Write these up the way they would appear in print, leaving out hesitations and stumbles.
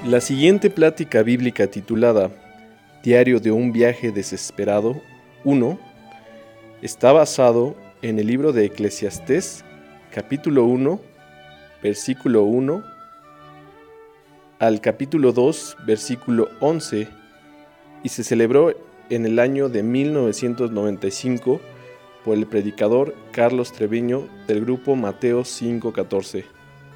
La siguiente plática bíblica titulada Diario de un viaje desesperado 1 está basado en el libro de Eclesiastés, capítulo 1, versículo 1 al capítulo 2, versículo 11, y se celebró en el año de 1995 por el predicador Carlos Treviño del grupo Mateo 5:14.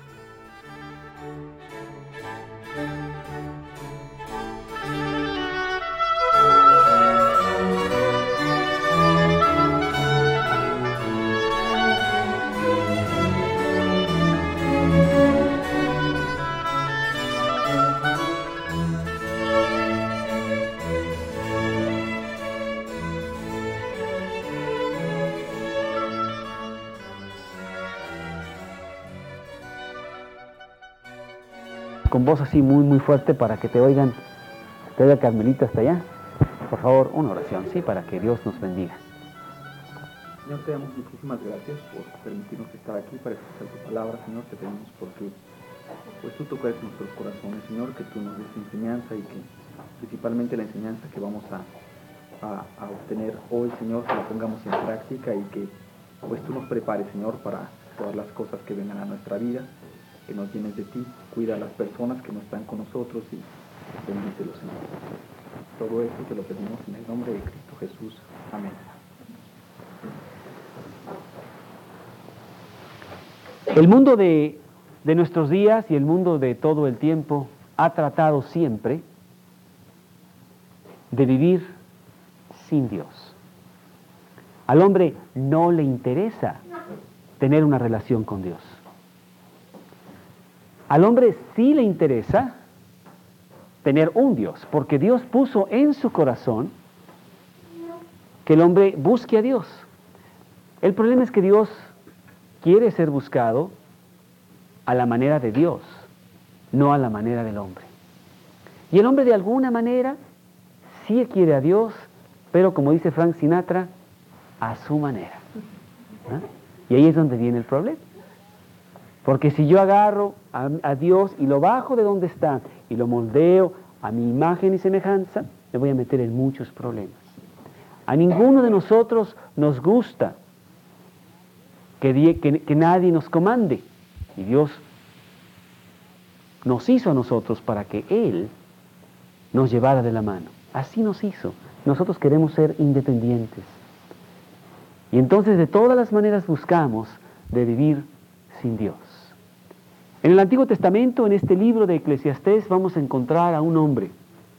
Con voz así muy fuerte para que te oiga Carmelita hasta allá. Por favor, una oración, ¿sí? Para que Dios nos bendiga. Señor, te damos muchísimas gracias por permitirnos estar aquí para escuchar tu palabra, Señor. Te pedimos porque pues tú tocas nuestros corazones, Señor, que tú nos des enseñanza y que principalmente la enseñanza que vamos a obtener hoy, Señor, que la pongamos en práctica y que pues tú nos prepares, Señor, para todas las cosas que vengan a nuestra vida, que nos llenes de ti. Cuida a las personas que no están con nosotros y bendícelos, Señor. Todo esto te lo pedimos en el nombre de Cristo Jesús. Amén. El mundo de nuestros días y el mundo de todo el tiempo ha tratado siempre de vivir sin Dios. Al hombre no le interesa tener una relación con Dios. Al hombre sí le interesa tener un Dios, porque Dios puso en su corazón que el hombre busque a Dios. El problema es que Dios quiere ser buscado a la manera de Dios, no a la manera del hombre. Y el hombre de alguna manera sí quiere a Dios, pero como dice Frank Sinatra, a su manera. Y ahí es donde viene el problema. Porque si yo agarro a Dios y lo bajo de donde está y lo moldeo a mi imagen y semejanza, me voy a meter en muchos problemas. A ninguno de nosotros nos gusta que nadie nos comande. Y Dios nos hizo a nosotros para que Él nos llevara de la mano. Así nos hizo. Nosotros queremos ser independientes. Y entonces de todas las maneras buscamos de vivir sin Dios. En el Antiguo Testamento, en este libro de Eclesiastés, vamos a encontrar a un hombre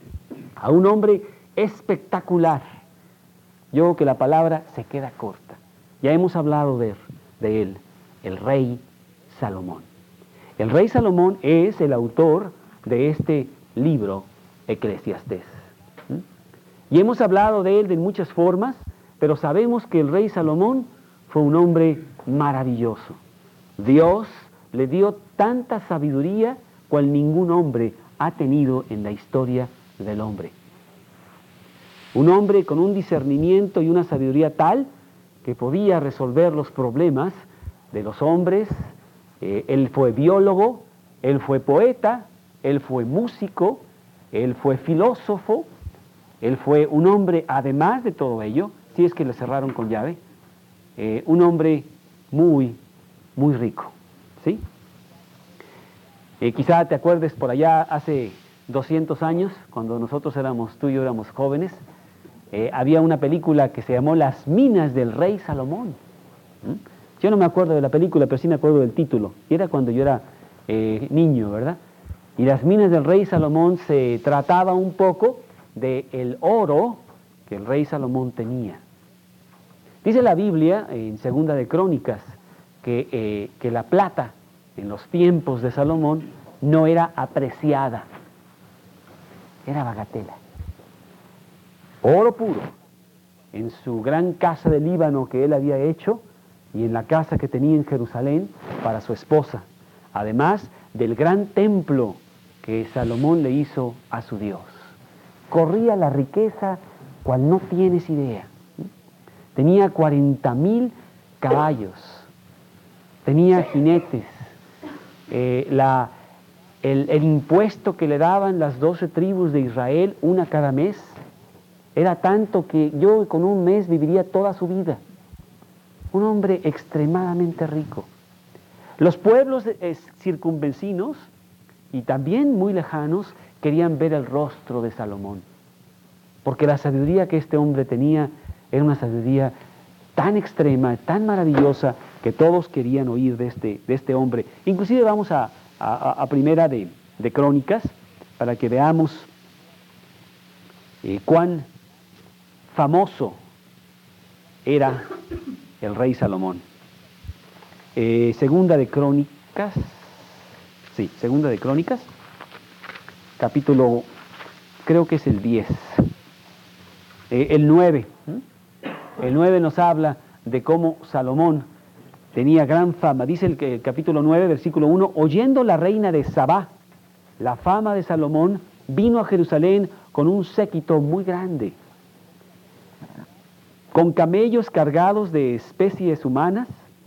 espectacular. Yo creo que la palabra se queda corta. Ya hemos hablado de él, el rey Salomón. El rey Salomón es el autor de este libro, Eclesiastés. Y hemos hablado de él de muchas formas, pero sabemos que el rey Salomón fue un hombre maravilloso. Dios le dio tanta sabiduría cual ningún hombre ha tenido en la historia del hombre. Un hombre con un discernimiento y una sabiduría tal que podía resolver los problemas de los hombres. Él fue biólogo, él fue poeta, él fue músico, él fue filósofo, él fue un hombre, además de todo ello, si es que le cerraron con llave, un hombre muy rico, ¿sí? Quizá te acuerdes por allá hace 200 años, cuando tú y yo éramos jóvenes, había una película que se llamó Las minas del rey Salomón. Yo no me acuerdo de la película, pero sí me acuerdo del título. Y era cuando yo era niño, ¿verdad? Y Las minas del rey Salomón se trataba un poco del oro que el rey Salomón tenía. Dice la Biblia, en Segunda de Crónicas, que la plata en los tiempos de Salomón no era apreciada, era bagatela. Oro puro, en su gran casa de Líbano que él había hecho y en la casa que tenía en Jerusalén para su esposa, además del gran templo que Salomón le hizo a su Dios. Corría la riqueza cual no tienes idea. Tenía 40,000 caballos, tenía jinetes, el impuesto que le daban las 12 tribus de Israel, una cada mes, era tanto que yo con un mes viviría toda su vida. Un hombre extremadamente rico. Los pueblos circunvecinos y también muy lejanos querían ver el rostro de Salomón, porque la sabiduría que este hombre tenía era una sabiduría tan extrema, tan maravillosa, que todos querían oír de este hombre. Inclusive vamos a Primera de Crónicas, para que veamos cuán famoso era el rey Salomón. Segunda de Crónicas, capítulo, creo que es el 10, el 9. El 9 nos habla de cómo Salomón tenía gran fama. Dice el capítulo 9, versículo 1, oyendo la reina de Sabá la fama de Salomón, vino a Jerusalén con un séquito muy grande, con camellos cargados de especies humanas,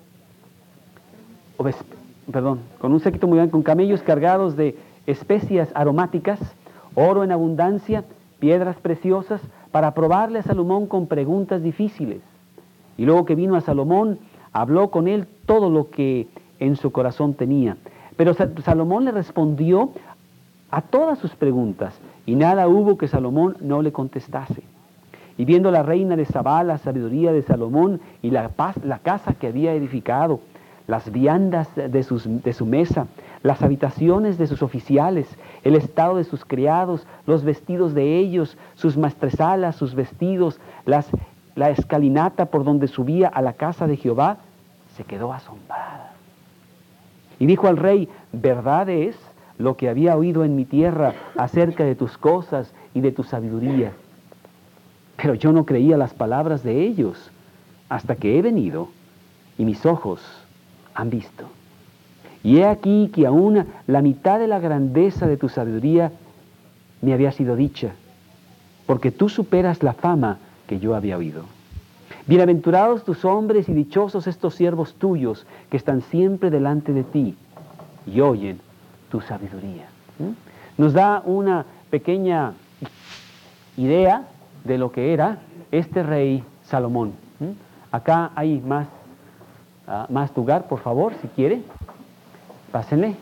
con un séquito muy grande, con camellos cargados de especias aromáticas, oro en abundancia, piedras preciosas, para probarle a Salomón con preguntas difíciles. Y luego que vino a Salomón, habló con él todo lo que en su corazón tenía. Pero Salomón le respondió a todas sus preguntas, y nada hubo que Salomón no le contestase. Y viendo la reina de Sabá la sabiduría de Salomón y la casa que había edificado, las viandas de su mesa, las habitaciones de sus oficiales, el estado de sus criados, los vestidos de ellos, sus maestresalas, sus vestidos, la escalinata por donde subía a la casa de Jehová, se quedó asombrada. Y dijo al rey, verdad es lo que había oído en mi tierra acerca de tus cosas y de tu sabiduría. Pero yo no creía las palabras de ellos hasta que he venido y mis ojos han visto. Y he aquí que aún la mitad de la grandeza de tu sabiduría me había sido dicha, porque tú superas la fama que yo había oído. Bienaventurados tus hombres y dichosos estos siervos tuyos que están siempre delante de ti y oyen tu sabiduría. Nos da una pequeña idea de lo que era este rey Salomón. Acá hay más lugar, por favor, si quiere. Pásenle.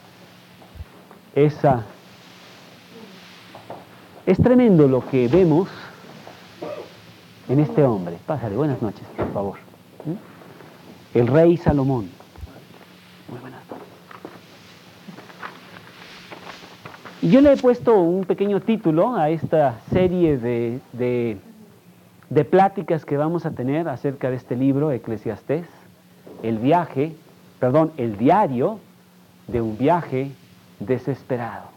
Es tremendo lo que vemos en este hombre. Pásale, buenas noches, por favor. El rey Salomón. Muy buenas noches. Y yo le he puesto un pequeño título a esta serie de pláticas que vamos a tener acerca de este libro, Eclesiastés, el diario de un viaje desesperado.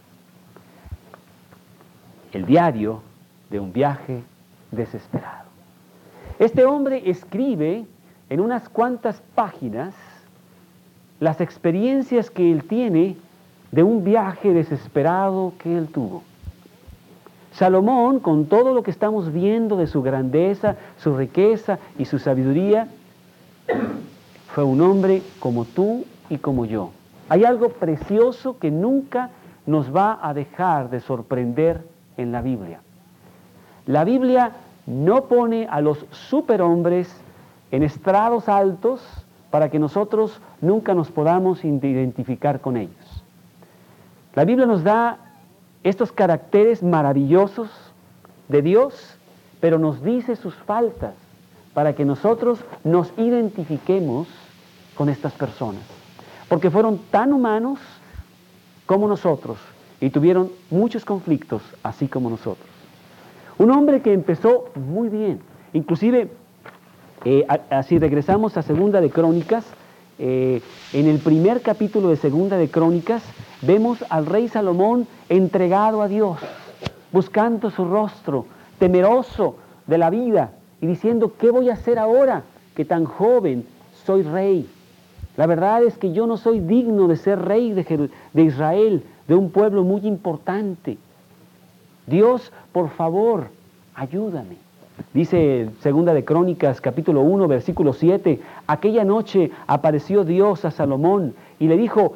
El diario de un viaje desesperado. Este hombre escribe en unas cuantas páginas las experiencias que él tiene de un viaje desesperado que él tuvo. Salomón, con todo lo que estamos viendo de su grandeza, su riqueza y su sabiduría, fue un hombre como tú y como yo. Hay algo precioso que nunca nos va a dejar de sorprender en la Biblia. La Biblia no pone a los superhombres en estrados altos para que nosotros nunca nos podamos identificar con ellos. La Biblia nos da estos caracteres maravillosos de Dios, pero nos dice sus faltas para que nosotros nos identifiquemos con estas personas. Porque fueron tan humanos como nosotros y tuvieron muchos conflictos así como nosotros. Un hombre que empezó muy bien, inclusive así regresamos a Segunda de Crónicas, en el primer capítulo de Segunda de Crónicas vemos al rey Salomón entregado a Dios, buscando su rostro, temeroso de la vida y diciendo, ¿qué voy a hacer ahora que tan joven soy rey? La verdad es que yo no soy digno de ser rey de Israel, de un pueblo muy importante. Dios, por favor, ayúdame. Dice Segunda de Crónicas, capítulo 1, versículo 7, aquella noche apareció Dios a Salomón y le dijo,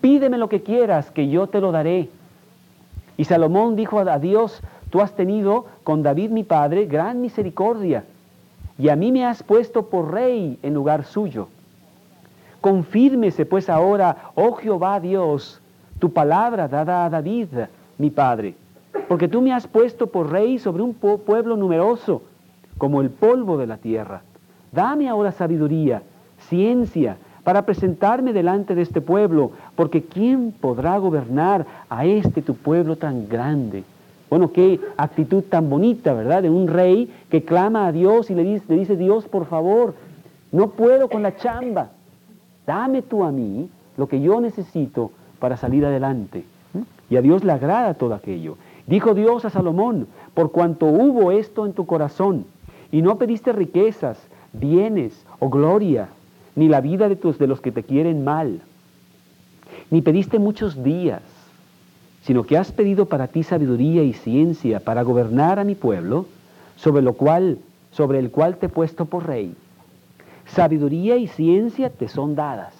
Pídeme lo que quieras, que yo te lo daré. Y Salomón dijo a Dios, tú has tenido con David mi padre gran misericordia, y a mí me has puesto por rey en lugar suyo. Confírmese pues ahora, oh Jehová Dios, tu palabra dada a David, mi padre, porque tú me has puesto por rey sobre un pueblo numeroso, como el polvo de la tierra. Dame ahora sabiduría, ciencia, para presentarme delante de este pueblo, porque ¿quién podrá gobernar a este tu pueblo tan grande? Bueno, qué actitud tan bonita, ¿verdad? De un rey que clama a Dios y le dice, Dios, por favor, no puedo con la chamba. Dame tú a mí lo que yo necesito para salir adelante. Y a Dios le agrada todo aquello. Dijo Dios a Salomón, por cuanto hubo esto en tu corazón, y no pediste riquezas, bienes o gloria, ni la vida de los que te quieren mal, ni pediste muchos días, sino que has pedido para ti sabiduría y ciencia para gobernar a mi pueblo, sobre el cual te he puesto por rey. Sabiduría y ciencia te son dadas.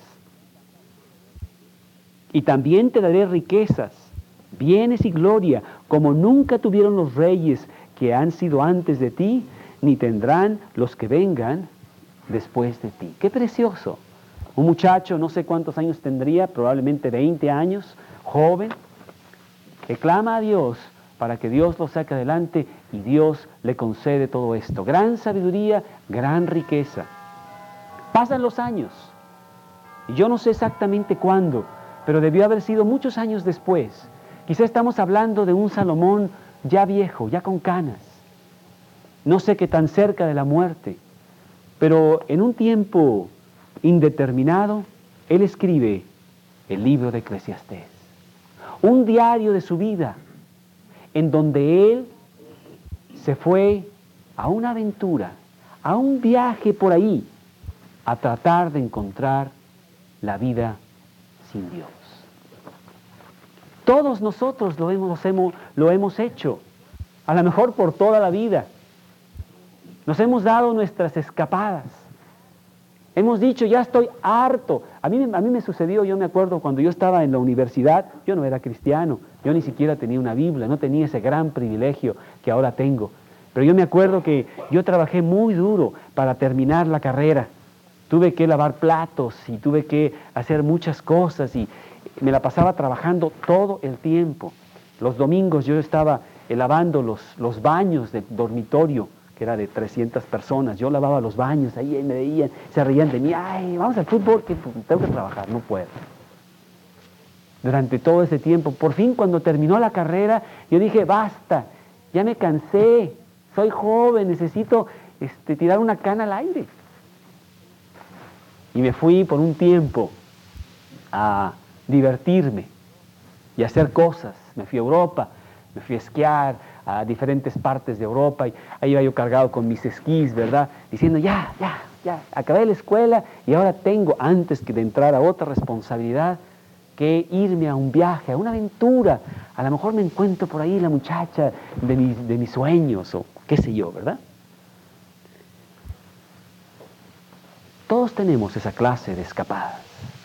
Y también te daré riquezas, bienes y gloria, como nunca tuvieron los reyes que han sido antes de ti, ni tendrán los que vengan después de ti. ¡Qué precioso! Un muchacho, no sé cuántos años tendría, probablemente 20 años, joven, que clama a Dios para que Dios lo saque adelante y Dios le concede todo esto. Gran sabiduría, gran riqueza. Pasan los años, y yo no sé exactamente cuándo, pero debió haber sido muchos años después. Quizá estamos hablando de un Salomón ya viejo, ya con canas. No sé qué tan cerca de la muerte, pero en un tiempo indeterminado, él escribe el libro de Eclesiastés. Un diario de su vida, en donde él se fue a una aventura, a un viaje por ahí, a tratar de encontrar la vida sin Dios. Todos nosotros lo hemos hecho, a lo mejor por toda la vida. Nos hemos dado nuestras escapadas. Hemos dicho, ya estoy harto. A mí me sucedió, yo me acuerdo cuando yo estaba en la universidad, yo no era cristiano, yo ni siquiera tenía una Biblia, no tenía ese gran privilegio que ahora tengo. Pero yo me acuerdo que yo trabajé muy duro para terminar la carrera. Tuve que lavar platos y tuve que hacer muchas cosas y me la pasaba trabajando todo el tiempo. Los domingos yo estaba lavando los baños del dormitorio, que era de 300 personas. Yo lavaba los baños, ahí me veían, se reían de mí. Ay, vamos al fútbol, que tengo que trabajar, no puedo. Durante todo ese tiempo, por fin cuando terminó la carrera, yo dije, basta, ya me cansé, soy joven, necesito tirar una cana al aire. Y me fui por un tiempo a divertirme y a hacer cosas. Me fui a Europa, me fui a esquiar a diferentes partes de Europa y ahí iba yo cargado con mis esquís, ¿verdad? Diciendo, ya, acabé la escuela y ahora tengo, antes que de entrar a otra responsabilidad, que irme a un viaje, a una aventura. A lo mejor me encuentro por ahí la muchacha de mis sueños o qué sé yo, ¿verdad? Todos tenemos esa clase de escapadas.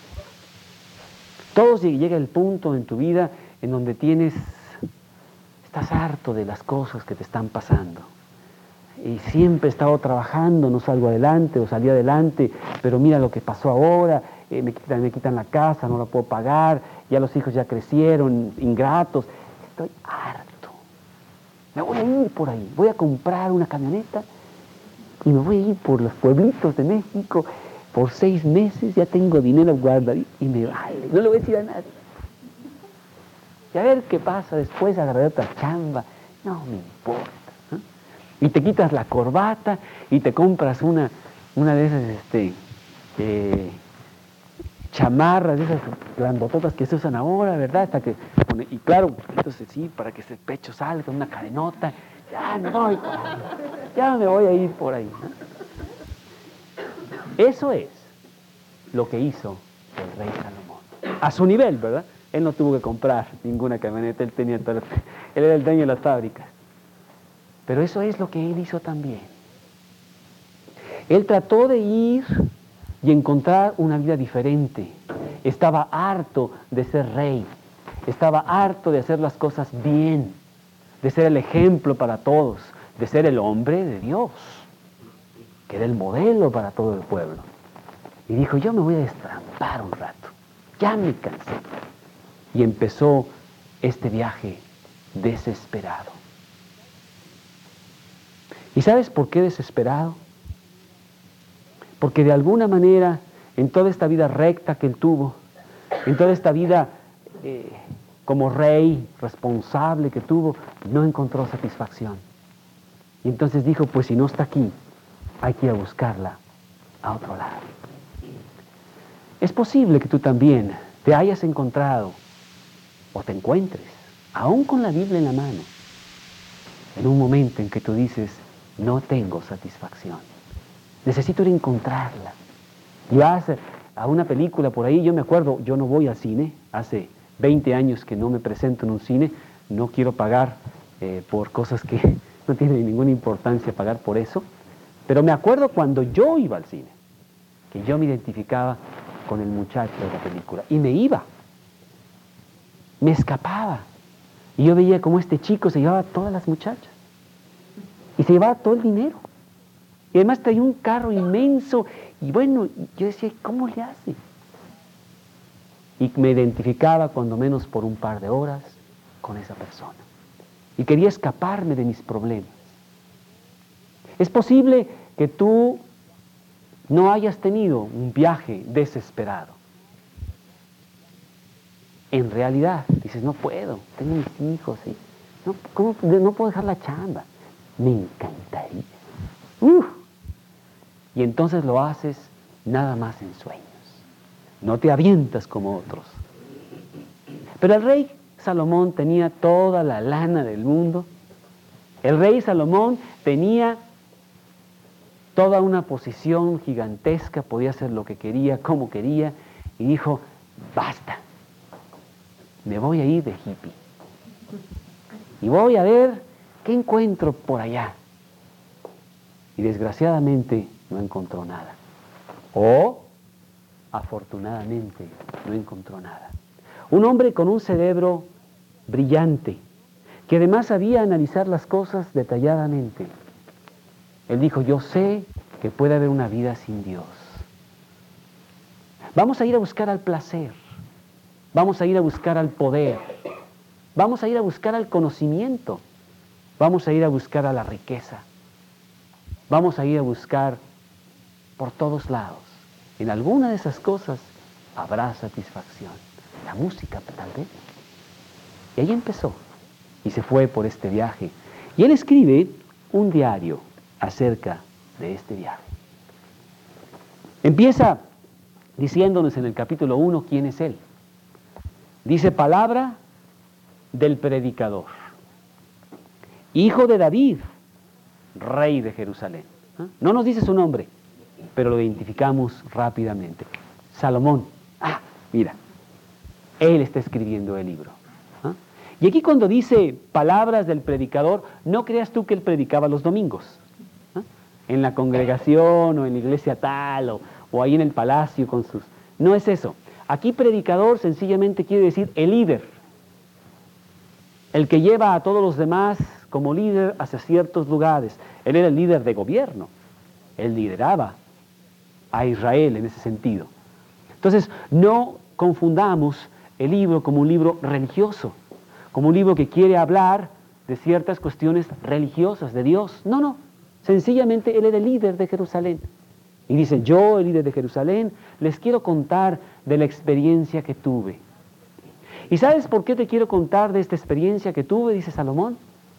Todos llega el punto en tu vida en donde estás harto de las cosas que te están pasando. Y siempre he estado trabajando, no salgo adelante o salí adelante, pero mira lo que pasó ahora, me quitan la casa, no la puedo pagar, ya los hijos ya crecieron, ingratos. Estoy harto. Me voy a ir por ahí, voy a comprar una camioneta y me voy a ir por los pueblitos de México. Por 6 meses ya tengo dinero guardado y me vale, no le voy a decir a nadie. Y a ver qué pasa después, agarraré otra chamba, no me importa. ¿Eh? Y te quitas la corbata y te compras una de esas chamarras, de esas grandototas que se usan ahora, ¿verdad? Y claro, entonces sí, para que ese pecho salga, una cadenota, ya me voy por ahí, ya me voy a ir por ahí, ¿no? Eso es lo que hizo el rey Salomón. A su nivel, ¿verdad? Él no tuvo que comprar ninguna camioneta, él era el dueño de las fábricas. Pero eso es lo que él hizo también. Él trató de ir y encontrar una vida diferente. estaba harto de ser rey, estaba harto de hacer las cosas bien, de ser el ejemplo para todos, de ser el hombre de Dios, que era el modelo para todo el pueblo. Y dijo, yo me voy a destrampar un rato, ya me cansé. Y empezó este viaje desesperado. ¿Y sabes por qué desesperado? Porque de alguna manera, en toda esta vida recta que él tuvo, en toda esta vida como rey responsable que tuvo, no encontró satisfacción. Y entonces dijo, pues si no está aquí, hay que ir a buscarla a otro lado. Es posible que tú también te hayas encontrado o te encuentres, aún con la Biblia en la mano, en un momento en que tú dices, no tengo satisfacción, necesito ir a encontrarla. Y vas a una película por ahí, yo me acuerdo, yo no voy al cine, hace 20 años que no me presento en un cine, no quiero pagar por cosas que no tienen ninguna importancia pagar por eso, pero me acuerdo cuando yo iba al cine, que yo me identificaba con el muchacho de la película, y me iba, me escapaba, y yo veía cómo este chico se llevaba a todas las muchachas, y se llevaba todo el dinero, y además traía un carro inmenso, y bueno, yo decía, ¿cómo le hace? Y me identificaba cuando menos por un par de horas con esa persona, y quería escaparme de mis problemas. Es posible que tú no hayas tenido un viaje desesperado. En realidad, dices, no puedo, tengo mis hijos, ¿sí? No puedo dejar la chamba. Me encantaría. Y entonces lo haces nada más en sueños. No te avientas como otros. Pero el rey Salomón tenía toda la lana del mundo. El rey Salomón tenía toda una posición gigantesca, podía hacer lo que quería, como quería, y dijo, basta, me voy a ir de hippie. Y voy a ver qué encuentro por allá. Y desgraciadamente no encontró nada. O, afortunadamente, no encontró nada. Un hombre con un cerebro brillante, que además sabía analizar las cosas detalladamente. Él dijo, yo sé que puede haber una vida sin Dios. Vamos a ir a buscar al placer, vamos a ir a buscar al poder, vamos a ir a buscar al conocimiento, vamos a ir a buscar a la riqueza, vamos a ir a buscar por todos lados. En alguna de esas cosas habrá satisfacción. La música, tal vez. Y ahí empezó, y se fue por este viaje. Y él escribe un diario acerca de este viaje. Empieza diciéndonos en el capítulo 1 quién es él. Dice, palabra del predicador, hijo de David, rey de Jerusalén. No nos dice su nombre, pero lo identificamos rápidamente. Salomón. Mira, él está escribiendo el libro. Y aquí cuando dice palabras del predicador, no creas tú que él predicaba los domingos, en la congregación o en la iglesia tal o ahí en el palacio con sus... No es eso. Aquí predicador sencillamente quiere decir el líder, el que lleva a todos los demás como líder hacia ciertos lugares. Él era el líder de gobierno, él lideraba a Israel en ese sentido. Entonces, no confundamos el libro como un libro religioso, como un libro que quiere hablar de ciertas cuestiones religiosas de Dios. No. Sencillamente él era el líder de Jerusalén. Y dice, yo, el líder de Jerusalén, les quiero contar de la experiencia que tuve. ¿Y sabes por qué te quiero contar de esta experiencia que tuve? Dice Salomón.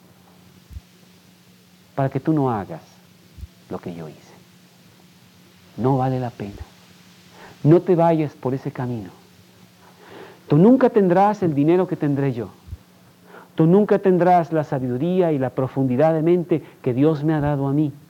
Para que tú no hagas lo que yo hice. No vale la pena. No te vayas por ese camino. Tú nunca tendrás el dinero que tendré yo. Tú nunca tendrás la sabiduría y la profundidad de mente que Dios me ha dado a mí.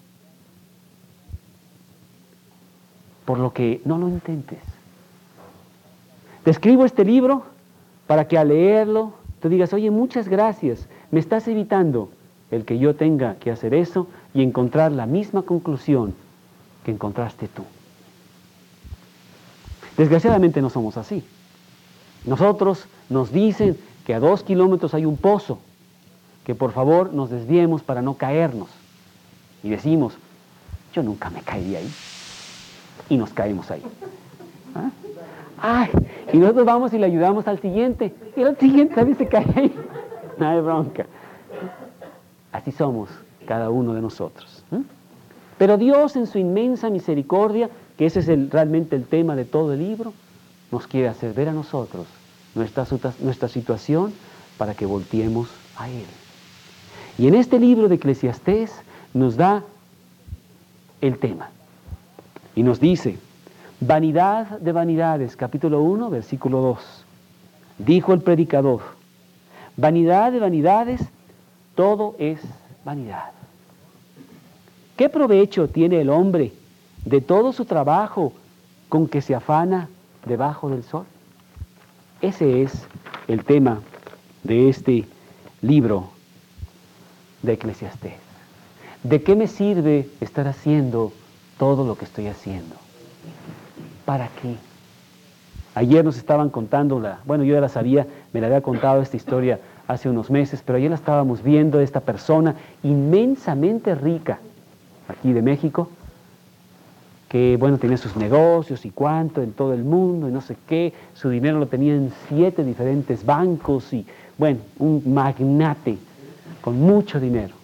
Por lo que no lo intentes. Te escribo este libro para que al leerlo tú digas, oye, muchas gracias, me estás evitando el que yo tenga que hacer eso y encontrar la misma conclusión que encontraste tú. Desgraciadamente no somos así. Nosotros nos dicen que a 2 kilómetros hay un pozo, que por favor nos desviemos para no caernos. Y decimos, yo nunca me caería ahí. Y nos caemos ahí. ¿Ah? ¡Ay! Y nosotros vamos y le ayudamos al siguiente. Y el siguiente también se cae ahí. No hay bronca. Así somos cada uno de nosotros. Pero Dios en su inmensa misericordia, que ese es realmente el tema de todo el libro, nos quiere hacer ver a nosotros nuestra situación para que volteemos a Él. Y en este libro de Eclesiastés nos da el tema. Y nos dice, vanidad de vanidades, capítulo 1, versículo 2. Dijo el predicador, vanidad de vanidades, todo es vanidad. ¿Qué provecho tiene el hombre de todo su trabajo con que se afana debajo del sol? Ese es el tema de este libro de Eclesiastés. ¿De qué me sirve estar haciendo todo lo que estoy haciendo? ¿Para qué? Ayer nos estaban contando, bueno, yo ya la sabía, me la había contado esta historia hace unos meses, pero ayer la estábamos viendo, esta persona inmensamente rica, aquí de México, que, bueno, tenía sus negocios y cuánto en todo el mundo y no sé qué, su dinero lo tenía en 7 diferentes bancos y, bueno, un magnate con mucho dinero.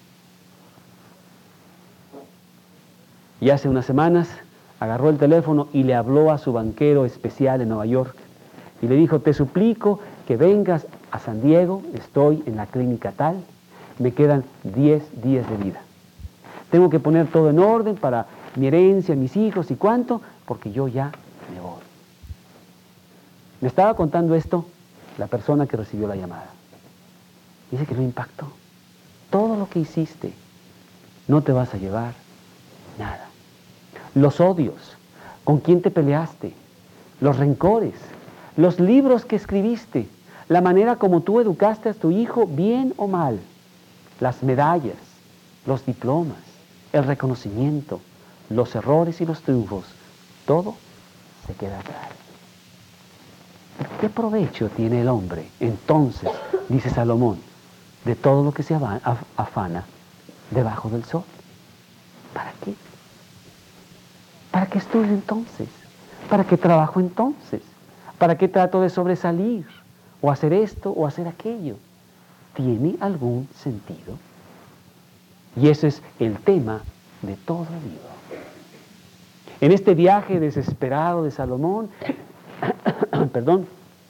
Y hace unas semanas agarró el teléfono y le habló a su banquero especial en Nueva York y le dijo, te suplico que vengas a San Diego, estoy en la clínica tal, me quedan 10 días de vida. Tengo que poner todo en orden para mi herencia, mis hijos y cuánto, porque yo ya me voy. Me estaba contando esto la persona que recibió la llamada. Dice que lo impactó. Todo lo que hiciste, no te vas a llevar nada. Los odios, con quién te peleaste, los rencores, los libros que escribiste, la manera como tú educaste a tu hijo, bien o mal, las medallas, los diplomas, el reconocimiento, los errores y los triunfos, todo se queda atrás. ¿Qué provecho tiene el hombre, entonces, dice Salomón, de todo lo que se afana debajo del sol? ¿Para qué? ¿Para qué estudio entonces? ¿Para qué trabajo entonces? ¿Para qué trato de sobresalir? ¿O hacer esto o hacer aquello? ¿Tiene algún sentido? Y ese es el tema de todo el libro. En este viaje desesperado de Salomón, perdón,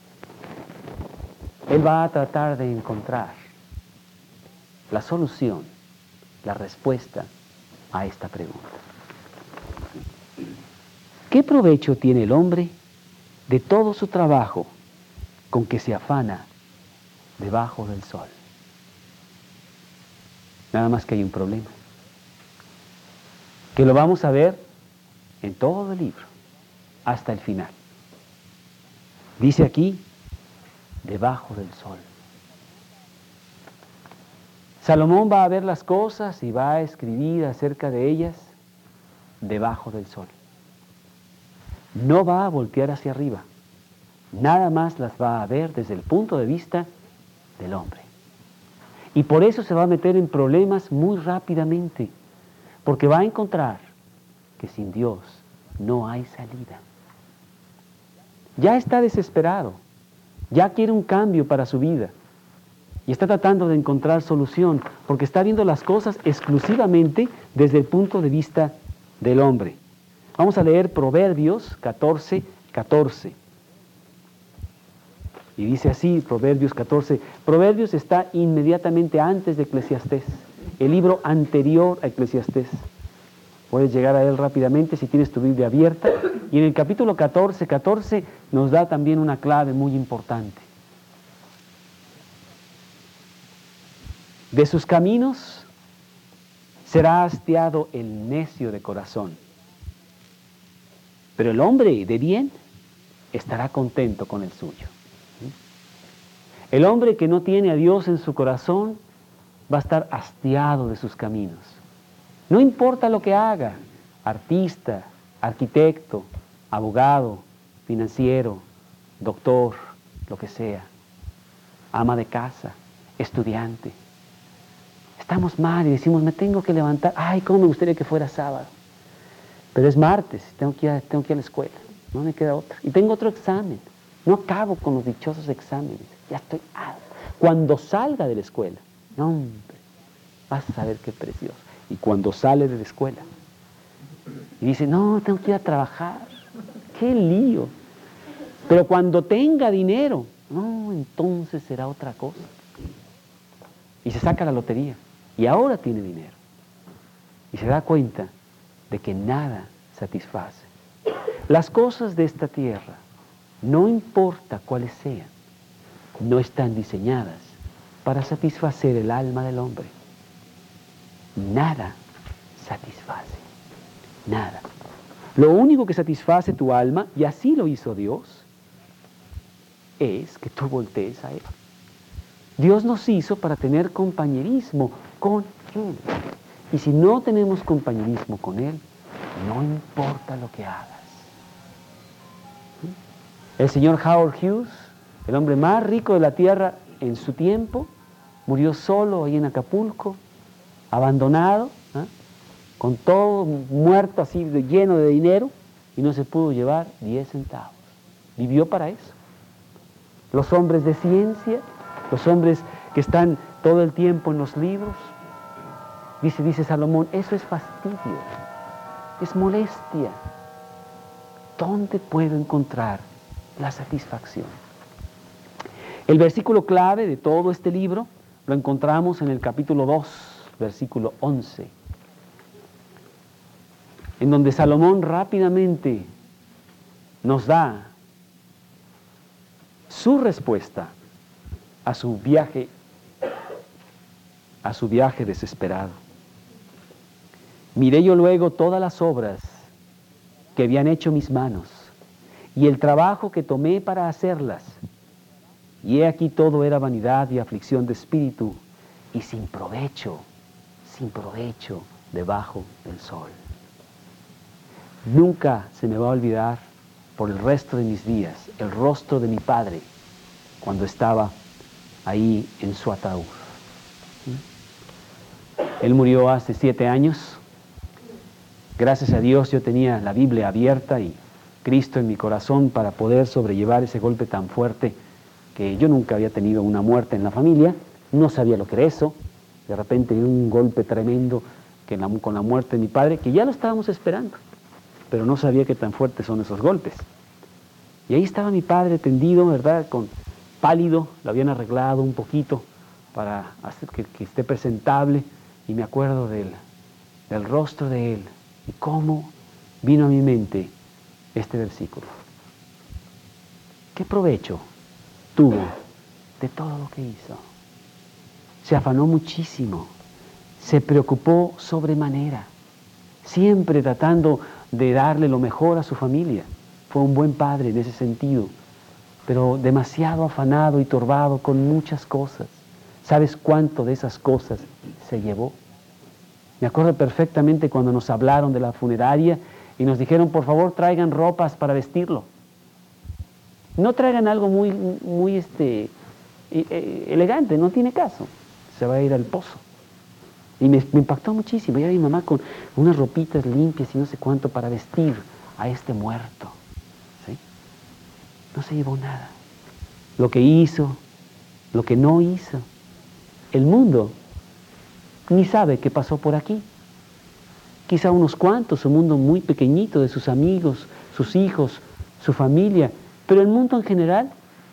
él va a tratar de encontrar la solución, la respuesta a esta pregunta. ¿Qué provecho tiene el hombre de todo su trabajo con que se afana debajo del sol? Nada más que hay un problema, que lo vamos a ver en todo el libro, hasta el final. Dice aquí, debajo del sol. Salomón va a ver las cosas y va a escribir acerca de ellas debajo del sol. No va a voltear hacia arriba, nada más las va a ver desde el punto de vista del hombre. Y por eso se va a meter en problemas muy rápidamente, porque va a encontrar que sin Dios no hay salida. Ya está desesperado, ya quiere un cambio para su vida y está tratando de encontrar solución porque está viendo las cosas exclusivamente desde el punto de vista del hombre. Vamos a leer Proverbios 14, 14. Y dice así, Proverbios 14. Proverbios está inmediatamente antes de Eclesiastés, el libro anterior a Eclesiastés. Puedes llegar a él rápidamente si tienes tu Biblia abierta. Y en el capítulo 14, 14 nos da también una clave muy importante. De sus caminos será hastiado el necio de corazón, pero el hombre de bien estará contento con el suyo. El hombre que no tiene a Dios en su corazón va a estar hastiado de sus caminos. No importa lo que haga, artista, arquitecto, abogado, financiero, doctor, lo que sea, ama de casa, estudiante. Estamos mal y decimos, me tengo que levantar. Ay, cómo me gustaría que fuera sábado. Pero es martes, tengo que ir a la escuela. No me queda otra. Y tengo otro examen. No acabo con los dichosos exámenes. Ya estoy harto. Cuando salga de la escuela, no, hombre, vas a saber qué precioso. Y cuando sale de la escuela y dice, no, tengo que ir a trabajar. ¡Qué lío! Pero cuando tenga dinero, no, entonces será otra cosa. Y se saca la lotería. Y ahora tiene dinero. Y se da cuenta de que nada satisface. Las cosas de esta tierra, no importa cuáles sean, no están diseñadas para satisfacer el alma del hombre. Nada satisface. Nada. Lo único que satisface tu alma, y así lo hizo Dios, es que tú voltees a Él. Dios nos hizo para tener compañerismo con Él. Y si no tenemos compañerismo con Él, no importa lo que hagas. El señor Howard Hughes, el hombre más rico de la tierra en su tiempo, murió solo ahí en Acapulco, abandonado, con todo muerto así, lleno de dinero, y no se pudo llevar 10 centavos. Vivió para eso. Los hombres de ciencia, los hombres que están todo el tiempo en los libros, dice Salomón, eso es fastidio, es molestia. ¿Dónde puedo encontrar la satisfacción? El versículo clave de todo este libro lo encontramos en el capítulo 2, versículo 11, en donde Salomón rápidamente nos da su respuesta a su viaje desesperado. Miré yo luego todas las obras que habían hecho mis manos y el trabajo que tomé para hacerlas, y he aquí todo era vanidad y aflicción de espíritu y sin provecho debajo del sol. Nunca se me va a olvidar por el resto de mis días el rostro de mi padre cuando estaba ahí en su ataúd. Él murió hace 7 años. Gracias a Dios yo tenía la Biblia abierta y Cristo en mi corazón para poder sobrellevar ese golpe tan fuerte, que yo nunca había tenido una muerte en la familia, no sabía lo que era eso. De repente un golpe tremendo con la muerte de mi padre, que ya lo estábamos esperando, pero no sabía qué tan fuertes son esos golpes. Y ahí estaba mi padre tendido, ¿verdad?, pálido, lo habían arreglado un poquito para hacer que esté presentable, y me acuerdo del rostro de él, y cómo vino a mi mente este versículo. ¿Qué provecho tuvo de todo lo que hizo? Se afanó muchísimo, se preocupó sobremanera, siempre tratando de darle lo mejor a su familia. Fue un buen padre en ese sentido, pero demasiado afanado y turbado con muchas cosas. ¿Sabes cuánto de esas cosas se llevó? Me acuerdo perfectamente cuando nos hablaron de la funeraria y nos dijeron, por favor, traigan ropas para vestirlo. No traigan algo muy elegante, no tiene caso. Se va a ir al pozo. Y me impactó muchísimo. Ya vi a mi mamá con unas ropitas limpias y no sé cuánto para vestir a este muerto. ¿Sí? No se llevó nada. Lo que hizo, lo que no hizo. El mundo ni sabe qué pasó por aquí. Quizá unos cuantos, un mundo muy pequeñito de sus amigos, sus hijos, su familia, pero el mundo en general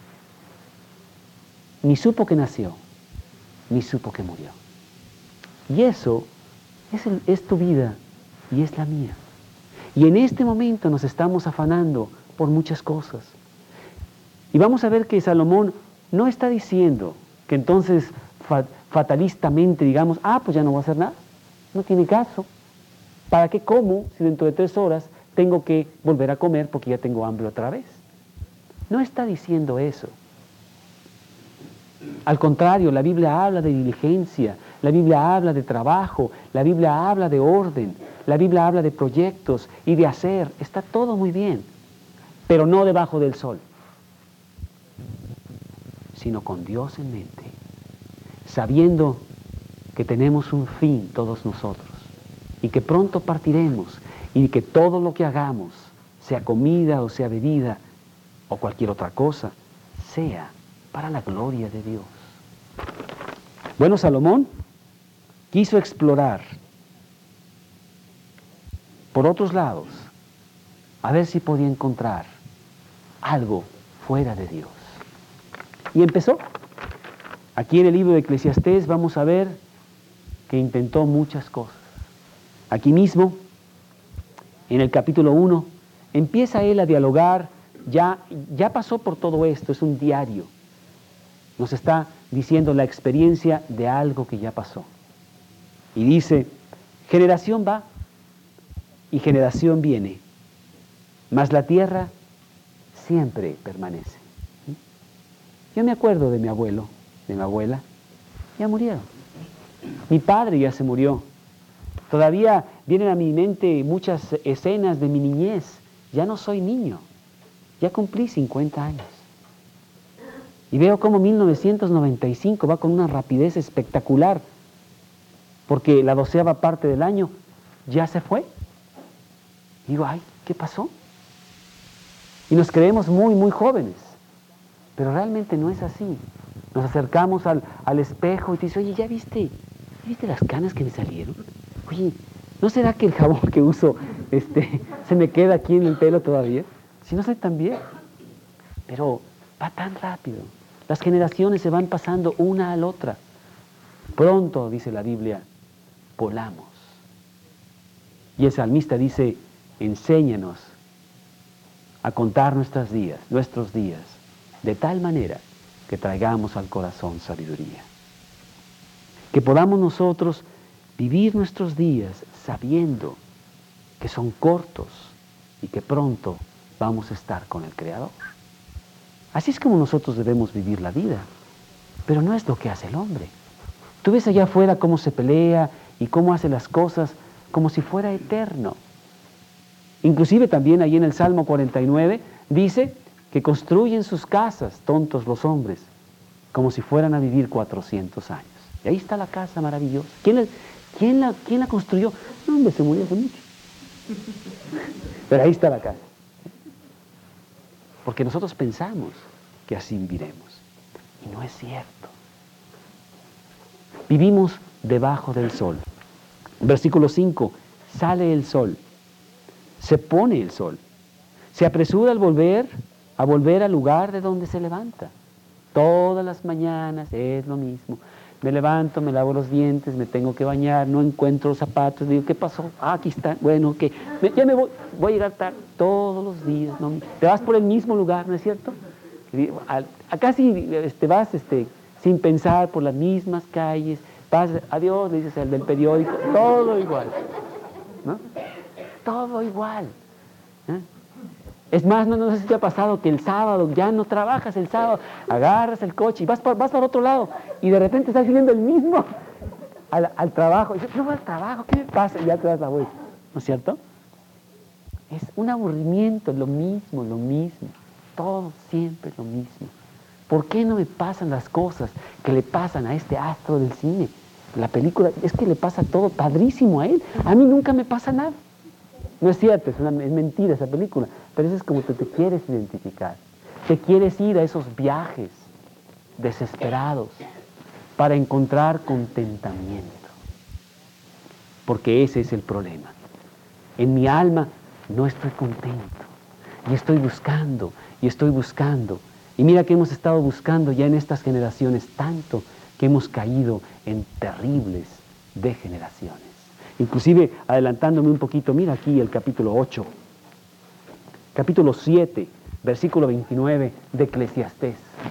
ni supo que nació, ni supo que murió. Y eso es tu vida y es la mía. Y en este momento nos estamos afanando por muchas cosas. Y vamos a ver que Salomón no está diciendo que entonces fatalistamente digamos, pues ya no voy a hacer nada, no tiene caso. ¿Para qué como si dentro de 3 horas tengo que volver a comer porque ya tengo hambre otra vez? No está diciendo eso. Al contrario, la Biblia habla de diligencia, la Biblia habla de trabajo, la Biblia habla de orden, la Biblia habla de proyectos y de hacer. Está todo muy bien. pero no debajo del sol, sino con Dios en mente, sabiendo que tenemos un fin todos nosotros y que pronto partiremos y que todo lo que hagamos, sea comida o sea bebida o cualquier otra cosa, sea para la gloria de Dios. Bueno, Salomón quiso explorar por otros lados a ver si podía encontrar algo fuera de Dios. Y empezó. Aquí en el libro de Eclesiastés vamos a ver que intentó muchas cosas. Aquí mismo, en el capítulo 1, empieza él a dialogar, ya pasó por todo esto, es un diario. Nos está diciendo la experiencia de algo que ya pasó. Y dice, generación va y generación viene, mas la tierra siempre permanece. Yo me acuerdo de mi abuelo, de mi abuela, ya murieron. Mi padre ya se murió. Todavía vienen a mi mente muchas escenas de mi niñez. Ya no soy niño, ya cumplí 50 años. Y veo cómo 1995 va con una rapidez espectacular, porque la 12ª parte del año ya se fue. Y digo, ay, ¿qué pasó? Y nos creemos muy, muy jóvenes, pero realmente no es así. Nos acercamos al espejo y te dice, oye, ¿ya viste las canas que me salieron? Oye, ¿no será que el jabón que uso se me queda aquí en el pelo todavía? Si no soy tan bien. Pero va tan rápido. Las generaciones se van pasando una a la otra. Pronto, dice la Biblia, volamos. Y el salmista dice, enséñanos a contar nuestros días, de tal manera que traigamos al corazón sabiduría. Que podamos nosotros vivir nuestros días sabiendo que son cortos y que pronto vamos a estar con el Creador. Así es como nosotros debemos vivir la vida, pero no es lo que hace el hombre. Tú ves allá afuera cómo se pelea y cómo hace las cosas como si fuera eterno. Inclusive también ahí en el Salmo 49 dice que construyen sus casas, tontos los hombres, como si fueran a vivir 400 años. Y ahí está la casa maravillosa. ¿Quién la construyó? No, hombre, se murió hace mucho. Pero ahí está la casa. Porque nosotros pensamos que así viviremos. Y no es cierto. Vivimos debajo del sol. Versículo 5. Sale el sol. Se pone el sol. Se apresura a volver al lugar de donde se levanta. Todas las mañanas es lo mismo. Me levanto, me lavo los dientes, me tengo que bañar, no encuentro los zapatos, digo, ¿qué pasó? Ah, aquí está, bueno, ok, ya me voy a llegar tarde, todos los días, ¿no? Te vas por el mismo lugar, ¿no es cierto? Casi vas sin pensar por las mismas calles, vas, adiós, le dices al del periódico, todo igual, ¿no? Todo igual, ¿eh? Es más, no sé si te ha pasado que el sábado, ya no trabajas el sábado, agarras el coche y vas para otro lado y de repente estás viendo el mismo al trabajo. Y dices, no voy al trabajo, ¿qué me pasa? Y ya te das la vuelta, ¿no es cierto? Es un aburrimiento, lo mismo, todo siempre lo mismo. ¿Por qué no me pasan las cosas que le pasan a este astro del cine? La película, es que le pasa todo padrísimo a él, a mí nunca me pasa nada. No es cierto, es mentira esa película, pero eso es como que te quieres identificar. Te quieres ir a esos viajes desesperados para encontrar contentamiento. Porque ese es el problema. En mi alma no estoy contento. Y estoy buscando. Y mira que hemos estado buscando ya en estas generaciones tanto que hemos caído en terribles degeneraciones. Inclusive, adelantándome un poquito, mira aquí el capítulo 8, capítulo 7, versículo 29 de Eclesiastés.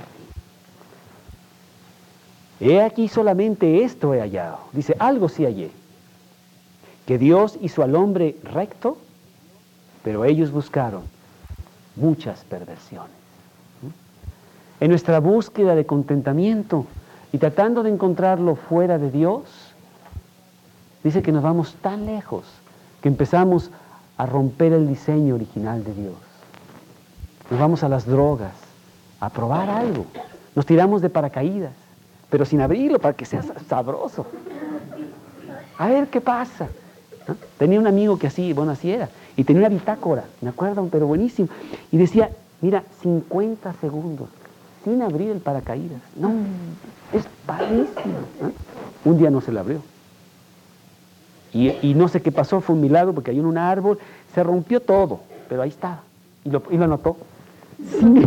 He aquí solamente esto he hallado. Dice, algo sí hallé. Que Dios hizo al hombre recto, pero ellos buscaron muchas perversiones. En nuestra búsqueda de contentamiento y tratando de encontrarlo fuera de Dios, dice que nos vamos tan lejos que empezamos a romper el diseño original de Dios. nos vamos a las drogas, a probar algo. Nos tiramos de paracaídas, pero sin abrirlo para que sea sabroso. A ver qué pasa. ¿No? Tenía un amigo que así era, y tenía una bitácora, me acuerdo, pero buenísimo. Y decía, mira, 50 segundos sin abrir el paracaídas. No, es padrísimo. ¿No? Un día no se le abrió. Y no sé qué pasó, fue un milagro, porque hay en un árbol, se rompió todo, pero ahí estaba. Y lo anotó. Sí.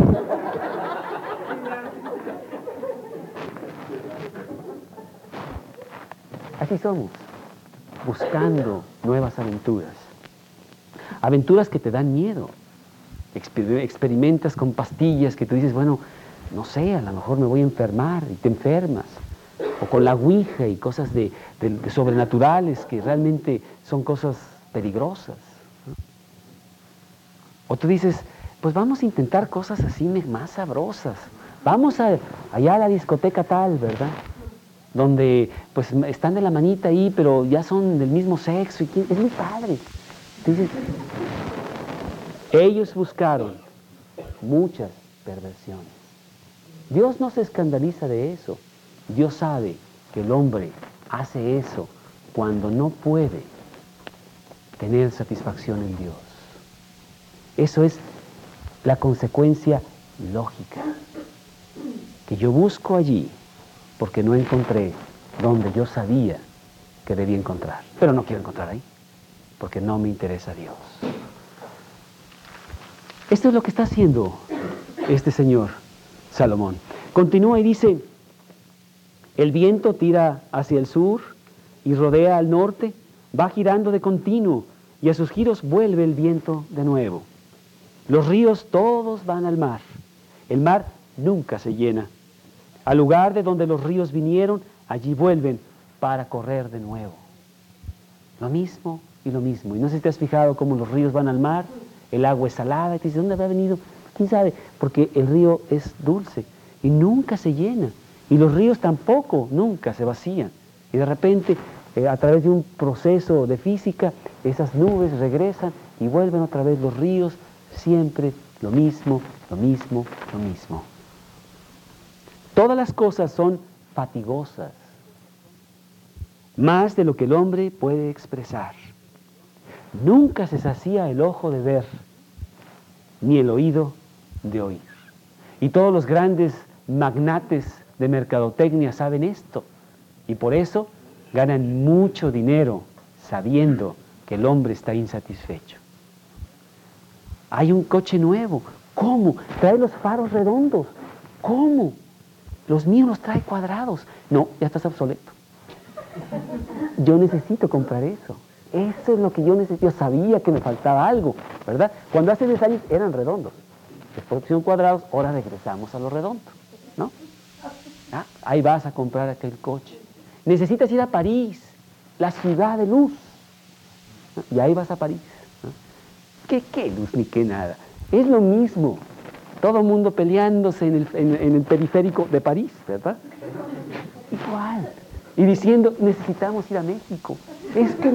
Así somos, buscando nuevas aventuras. Aventuras que te dan miedo. Experimentas con pastillas que tú dices, bueno, no sé, a lo mejor me voy a enfermar, y te enfermas. O con la ouija y cosas de sobrenaturales que realmente son cosas peligrosas. O tú dices, pues vamos a intentar cosas así más sabrosas. Vamos allá a la discoteca tal, ¿verdad? Donde pues están de la manita ahí, pero ya son del mismo sexo. Es muy padre. Entonces, ellos buscaron muchas perversiones. Dios no se escandaliza de eso. Dios sabe que el hombre hace eso cuando no puede tener satisfacción en Dios. Eso es la consecuencia lógica. Que yo busco allí porque no encontré donde yo sabía que debía encontrar. Pero no quiero encontrar ahí, porque no me interesa Dios. Esto es lo que está haciendo este señor Salomón. Continúa y dice, el viento tira hacia el sur y rodea al norte, va girando de continuo y a sus giros vuelve el viento de nuevo. Los ríos todos van al mar. El mar nunca se llena. Al lugar de donde los ríos vinieron, allí vuelven para correr de nuevo. Lo mismo y lo mismo. Y no sé si te has fijado cómo los ríos van al mar, el agua es salada, y te dices, ¿dónde habrá venido? ¿Quién sabe? Porque el río es dulce y nunca se llena. Y los ríos tampoco, nunca se vacían. Y de repente, a través de un proceso de física, esas nubes regresan y vuelven otra vez los ríos, siempre lo mismo, lo mismo, lo mismo. Todas las cosas son fatigosas, más de lo que el hombre puede expresar. Nunca se sacía el ojo de ver, ni el oído de oír. Y todos los grandes magnates de mercadotecnia saben esto, y por eso ganan mucho dinero sabiendo que el hombre está insatisfecho. Hay un coche nuevo. ¿Cómo? Trae los faros redondos. ¿Cómo? Los míos los trae cuadrados. No, ya estás obsoleto. Yo necesito comprar eso. Eso es lo que yo necesito. Yo sabía que me faltaba algo, ¿verdad? Cuando hace 10 años eran redondos. Después pusieron cuadrados, ahora regresamos a los redondos, ¿no? Ah, ahí vas a comprar aquel coche. Necesitas ir a París, la ciudad de luz. ¿No? Y ahí vas a París. ¿No? ¿Qué luz ni qué nada? Es lo mismo. Todo el mundo peleándose en el periférico de París, ¿verdad? Igual. Y diciendo, necesitamos ir a México. Es que...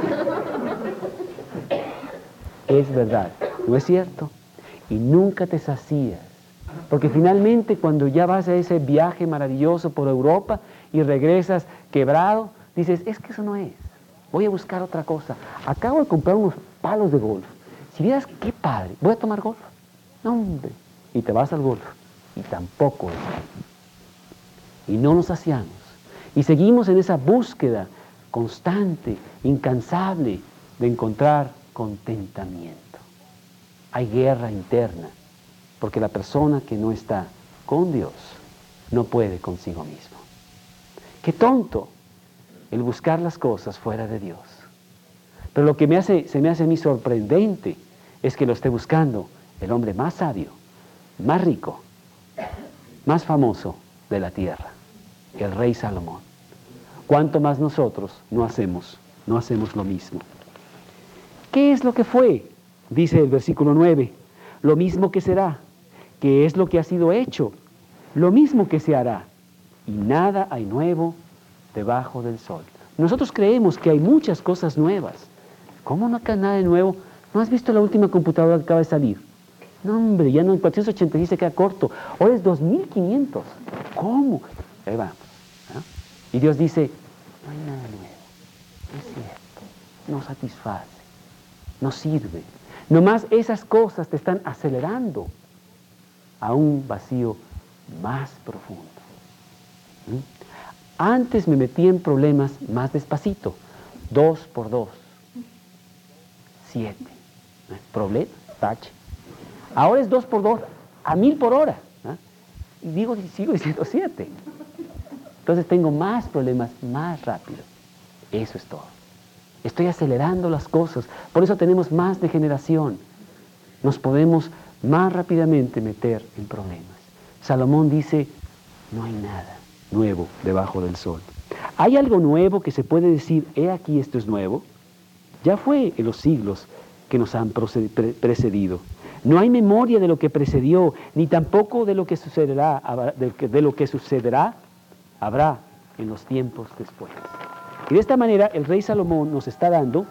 Es verdad, ¿no es cierto? Y nunca te sacías. Porque finalmente cuando ya vas a ese viaje maravilloso por Europa y regresas quebrado, dices, es que eso no es. Voy a buscar otra cosa. Acabo de comprar unos palos de golf. Si vieras qué padre, voy a tomar golf. No, hombre. Y te vas al golf. Y tampoco es ahí. Y no nos saciamos. Y seguimos en esa búsqueda constante, incansable, de encontrar contentamiento. Hay guerra interna, porque la persona que no está con Dios no puede consigo mismo. ¡Qué tonto el buscar las cosas fuera de Dios! Pero lo que se me hace a mí sorprendente es que lo esté buscando el hombre más sabio, más rico, más famoso de la tierra, el rey Salomón. ¿Cuánto más nosotros no hacemos lo mismo? ¿Qué es lo que fue? Dice el versículo 9, lo mismo que será. ¿Qué es lo que ha sido hecho? Lo mismo que se hará. Y nada hay nuevo debajo del sol. Nosotros creemos que hay muchas cosas nuevas. ¿Cómo no hay nada de nuevo? ¿No has visto la última computadora que acaba de salir? No, hombre, ya no, en 486 se queda corto. Ahora es 2500. ¿Cómo? Ahí vamos. ¿No? Y Dios dice, no hay nada nuevo. No es cierto. No satisface. No sirve. Nomás esas cosas te están acelerando a un vacío más profundo. ¿Mm? Antes me metí en problemas más despacito. 2 por 2. 7. Problema, tache. Ahora es 2 por 2 a 1000 por hora. ¿Ah? Y sigo diciendo 7. Entonces tengo más problemas más rápido. Eso es todo. Estoy acelerando las cosas. Por eso tenemos más degeneración. Nos podemos más rápidamente meter en problemas. Salomón dice, no hay nada nuevo debajo del sol. ¿Hay algo nuevo que se puede decir, he aquí esto es nuevo? Ya fue en los siglos que nos han precedido. No hay memoria de lo que precedió, ni tampoco de lo que sucederá, habrá en los tiempos después. Y de esta manera el rey Salomón nos está dando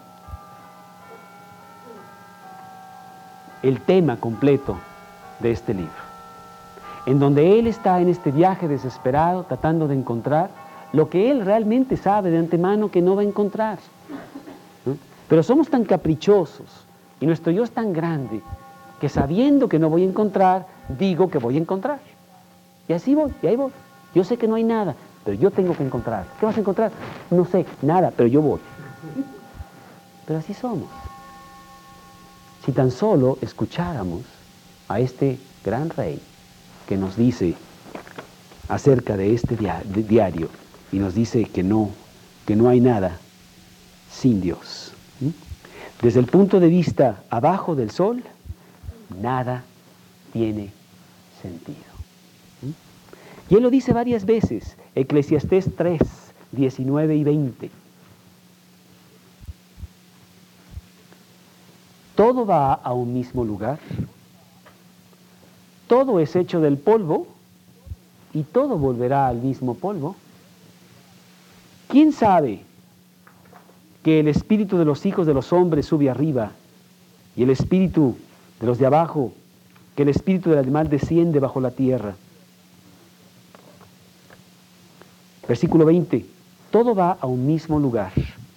el tema completo de este libro, en donde él está en este viaje desesperado tratando de encontrar lo que él realmente sabe de antemano que no va a encontrar. ¿No? Pero somos tan caprichosos y nuestro yo es tan grande que sabiendo que no voy a encontrar, digo que voy a encontrar. Y así voy, y ahí voy. Yo sé que no hay nada, pero yo tengo que encontrar. ¿Qué vas a encontrar? No sé, nada, pero yo voy. Pero así somos. Si tan solo escucháramos a este gran rey que nos dice acerca de este diario y nos dice que no hay nada sin Dios. Desde el punto de vista abajo del sol, nada tiene sentido. Y él lo dice varias veces, Eclesiastés 3, 19 y 20. Todo va a un mismo lugar, todo es hecho del polvo y todo volverá al mismo polvo. ¿Quién sabe que el espíritu de los hijos de los hombres sube arriba y el espíritu de los de abajo, que el espíritu del animal desciende bajo la tierra? Versículo 20, todo va a un mismo lugar.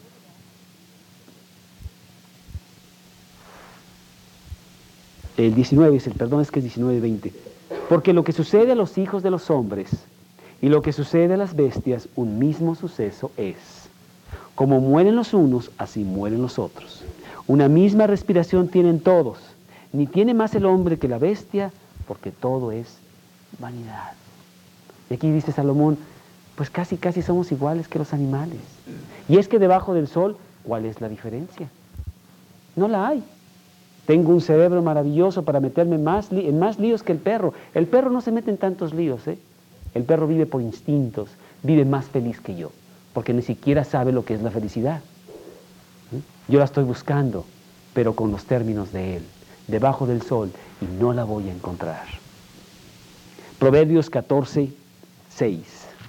El 19 es es 19, 20. Porque lo que sucede a los hijos de los hombres y lo que sucede a las bestias, un mismo suceso es. Como mueren los unos, así mueren los otros. Una misma respiración tienen todos, ni tiene más el hombre que la bestia, porque todo es vanidad. Y aquí dice Salomón, pues casi somos iguales que los animales. Y es que debajo del sol, ¿cuál es la diferencia? No la hay. Tengo un cerebro maravilloso para meterme en más líos que el perro. El perro no se mete en tantos líos, ¿eh? El perro vive por instintos, vive más feliz que yo, porque ni siquiera sabe lo que es la felicidad. Yo la estoy buscando, pero con los términos de él, debajo del sol, y no la voy a encontrar. Proverbios 14, 6.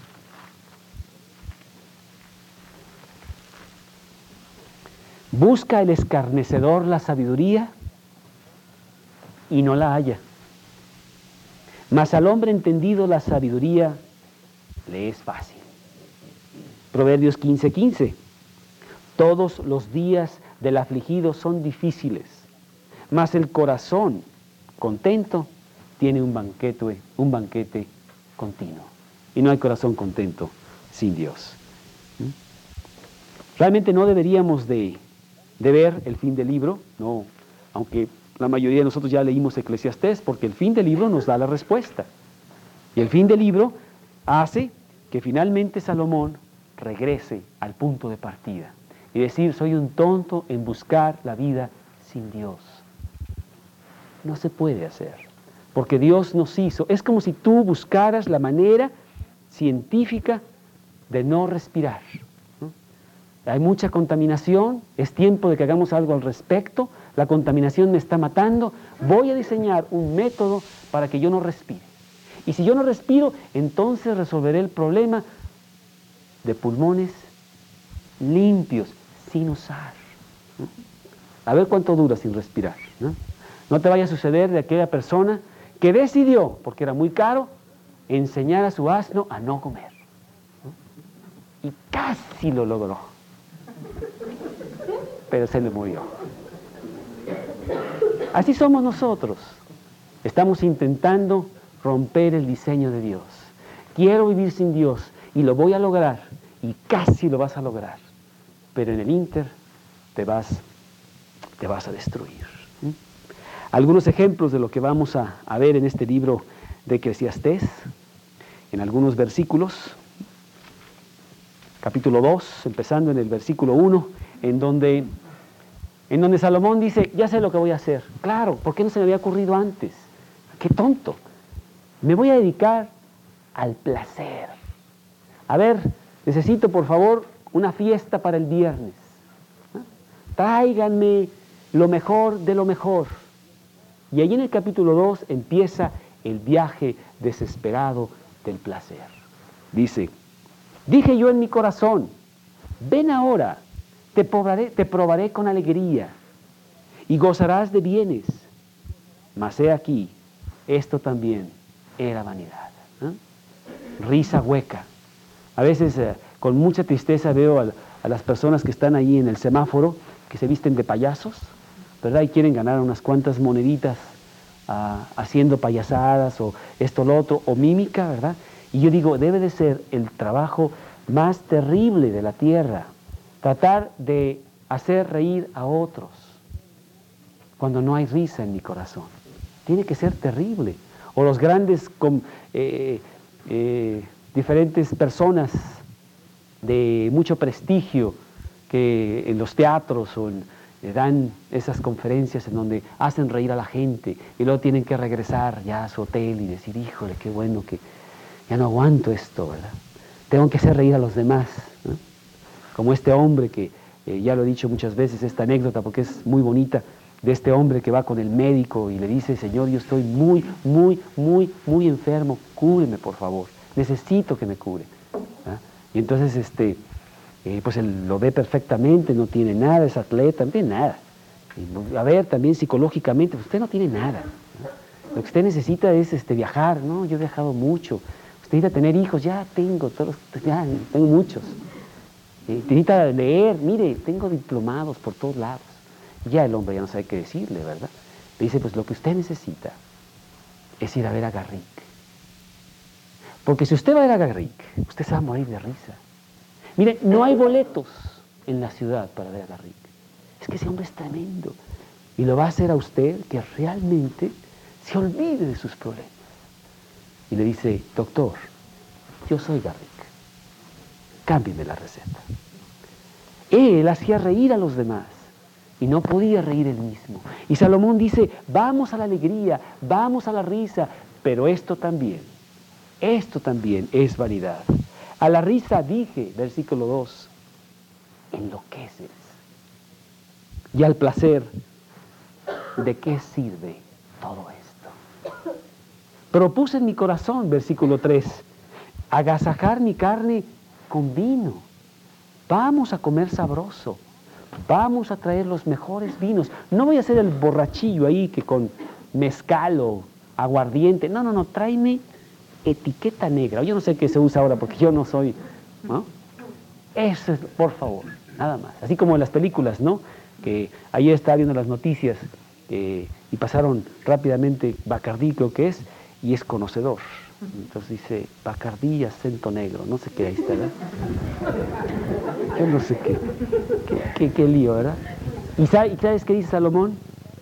Busca el escarnecedor la sabiduría y no la halla. Mas al hombre entendido la sabiduría le es fácil. Proverbios 15, 15. Todos los días del afligido son difíciles, mas el corazón contento tiene un banquete continuo. Y no hay corazón contento sin Dios. Realmente no deberíamos de ver el fin del libro, no, aunque la mayoría de nosotros ya leímos Eclesiastés, porque el fin del libro nos da la respuesta. Y el fin del libro hace que finalmente Salomón regrese al punto de partida y decir, soy un tonto en buscar la vida sin Dios. No se puede hacer, porque Dios nos hizo. Es como si tú buscaras la manera científica de no respirar. Hay mucha contaminación, es tiempo de que hagamos algo al respecto, la contaminación me está matando, voy a diseñar un método para que yo no respire. Y si yo no respiro, entonces resolveré el problema de pulmones limpios, sin usar. A ver cuánto dura sin respirar, ¿no? No te vaya a suceder de aquella persona que decidió, porque era muy caro, enseñar a su asno a no comer. Y casi lo logró. Pero se le murió. Así somos nosotros. Estamos intentando romper el diseño de Dios. Quiero vivir sin Dios y lo voy a lograr. Y casi lo vas a lograr. Pero en el ínter te vas a destruir. Algunos ejemplos de lo que vamos a ver en este libro de Eclesiastés, en algunos versículos, capítulo 2, empezando en el versículo 1, en donde Salomón dice, ya sé lo que voy a hacer. Claro, ¿por qué no se me había ocurrido antes? ¡Qué tonto! Me voy a dedicar al placer. A ver, necesito por favor una fiesta para el viernes. Tráiganme lo mejor de lo mejor. Y allí en el capítulo 2 empieza el viaje desesperado del placer. Dice, dije yo en mi corazón, ven ahora, te probaré con alegría y gozarás de bienes. Mas he aquí, esto también era vanidad. Risa hueca. A veces con mucha tristeza veo a las personas que están ahí en el semáforo, que se visten de payasos, ¿verdad? Y quieren ganar unas cuantas moneditas haciendo payasadas o esto, lo otro, o mímica, ¿verdad? Y yo digo, debe de ser el trabajo más terrible de la tierra, tratar de hacer reír a otros cuando no hay risa en mi corazón. Tiene que ser terrible. O los grandes diferentes personas de mucho prestigio que en los teatros o dan esas conferencias en donde hacen reír a la gente y luego tienen que regresar ya a su hotel y decir, híjole, qué bueno que ya no aguanto esto, ¿verdad? Tengo que hacer reír a los demás, ¿no? Como este hombre que, ya lo he dicho muchas veces, esta anécdota porque es muy bonita, de este hombre que va con el médico y le dice, Señor, yo estoy muy enfermo, cúreme por favor, necesito que me cure. Y entonces pues él lo ve perfectamente, no tiene nada, es atleta, no tiene nada. Y, a ver, también psicológicamente, pues usted no tiene nada, ¿no? Lo que usted necesita es viajar, ¿no? Yo he viajado mucho. Usted necesita tener hijos, ya tengo muchos. Necesita leer, mire, tengo diplomados por todos lados. Ya el hombre ya no sabe qué decirle, ¿verdad? Le dice, pues lo que usted necesita es ir a ver a Garrick. Porque si usted va a ver a Garrick, usted se va a morir de risa. Mire, no hay boletos en la ciudad para ver a Garrick. Es que ese hombre es tremendo. Y lo va a hacer a usted que realmente se olvide de sus problemas. Y le dice, doctor, yo soy Garrick. Cámbieme la receta. Él hacía reír a los demás y no podía reír él mismo. Y Salomón dice, vamos a la alegría, vamos a la risa, pero esto también es vanidad. A la risa dije, versículo 2, enloqueces. Y al placer, ¿de qué sirve todo esto? Propuse en mi corazón, versículo 3, agasajar mi carne con vino. Vamos a comer sabroso. Vamos a traer los mejores vinos. No voy a hacer el borrachillo ahí que con mezcal o aguardiente. No, tráeme etiqueta negra. Yo no sé qué se usa ahora porque yo no soy, ¿no? Eso es, por favor, nada más. Así como en las películas, ¿no? Que ayer estaba viendo las noticias y pasaron rápidamente Bacardí, creo que es, y es conocedor. Entonces dice, Bacardí, acento negro, no sé qué, ahí está, ¿verdad? Yo no sé qué lío, ¿verdad? ¿Y sabes qué dice Salomón?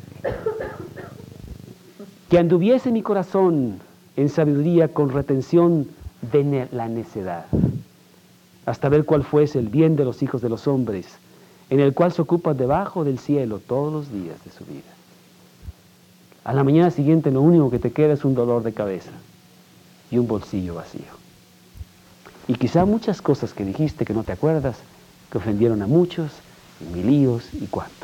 Que anduviese mi corazón en sabiduría con retención de la necedad, hasta ver cuál fuese el bien de los hijos de los hombres, en el cual se ocupan debajo del cielo todos los días de su vida. A la mañana siguiente lo único que te queda es un dolor de cabeza y un bolsillo vacío. Y quizá muchas cosas que dijiste que no te acuerdas, que ofendieron a muchos, y mil líos y cuánto.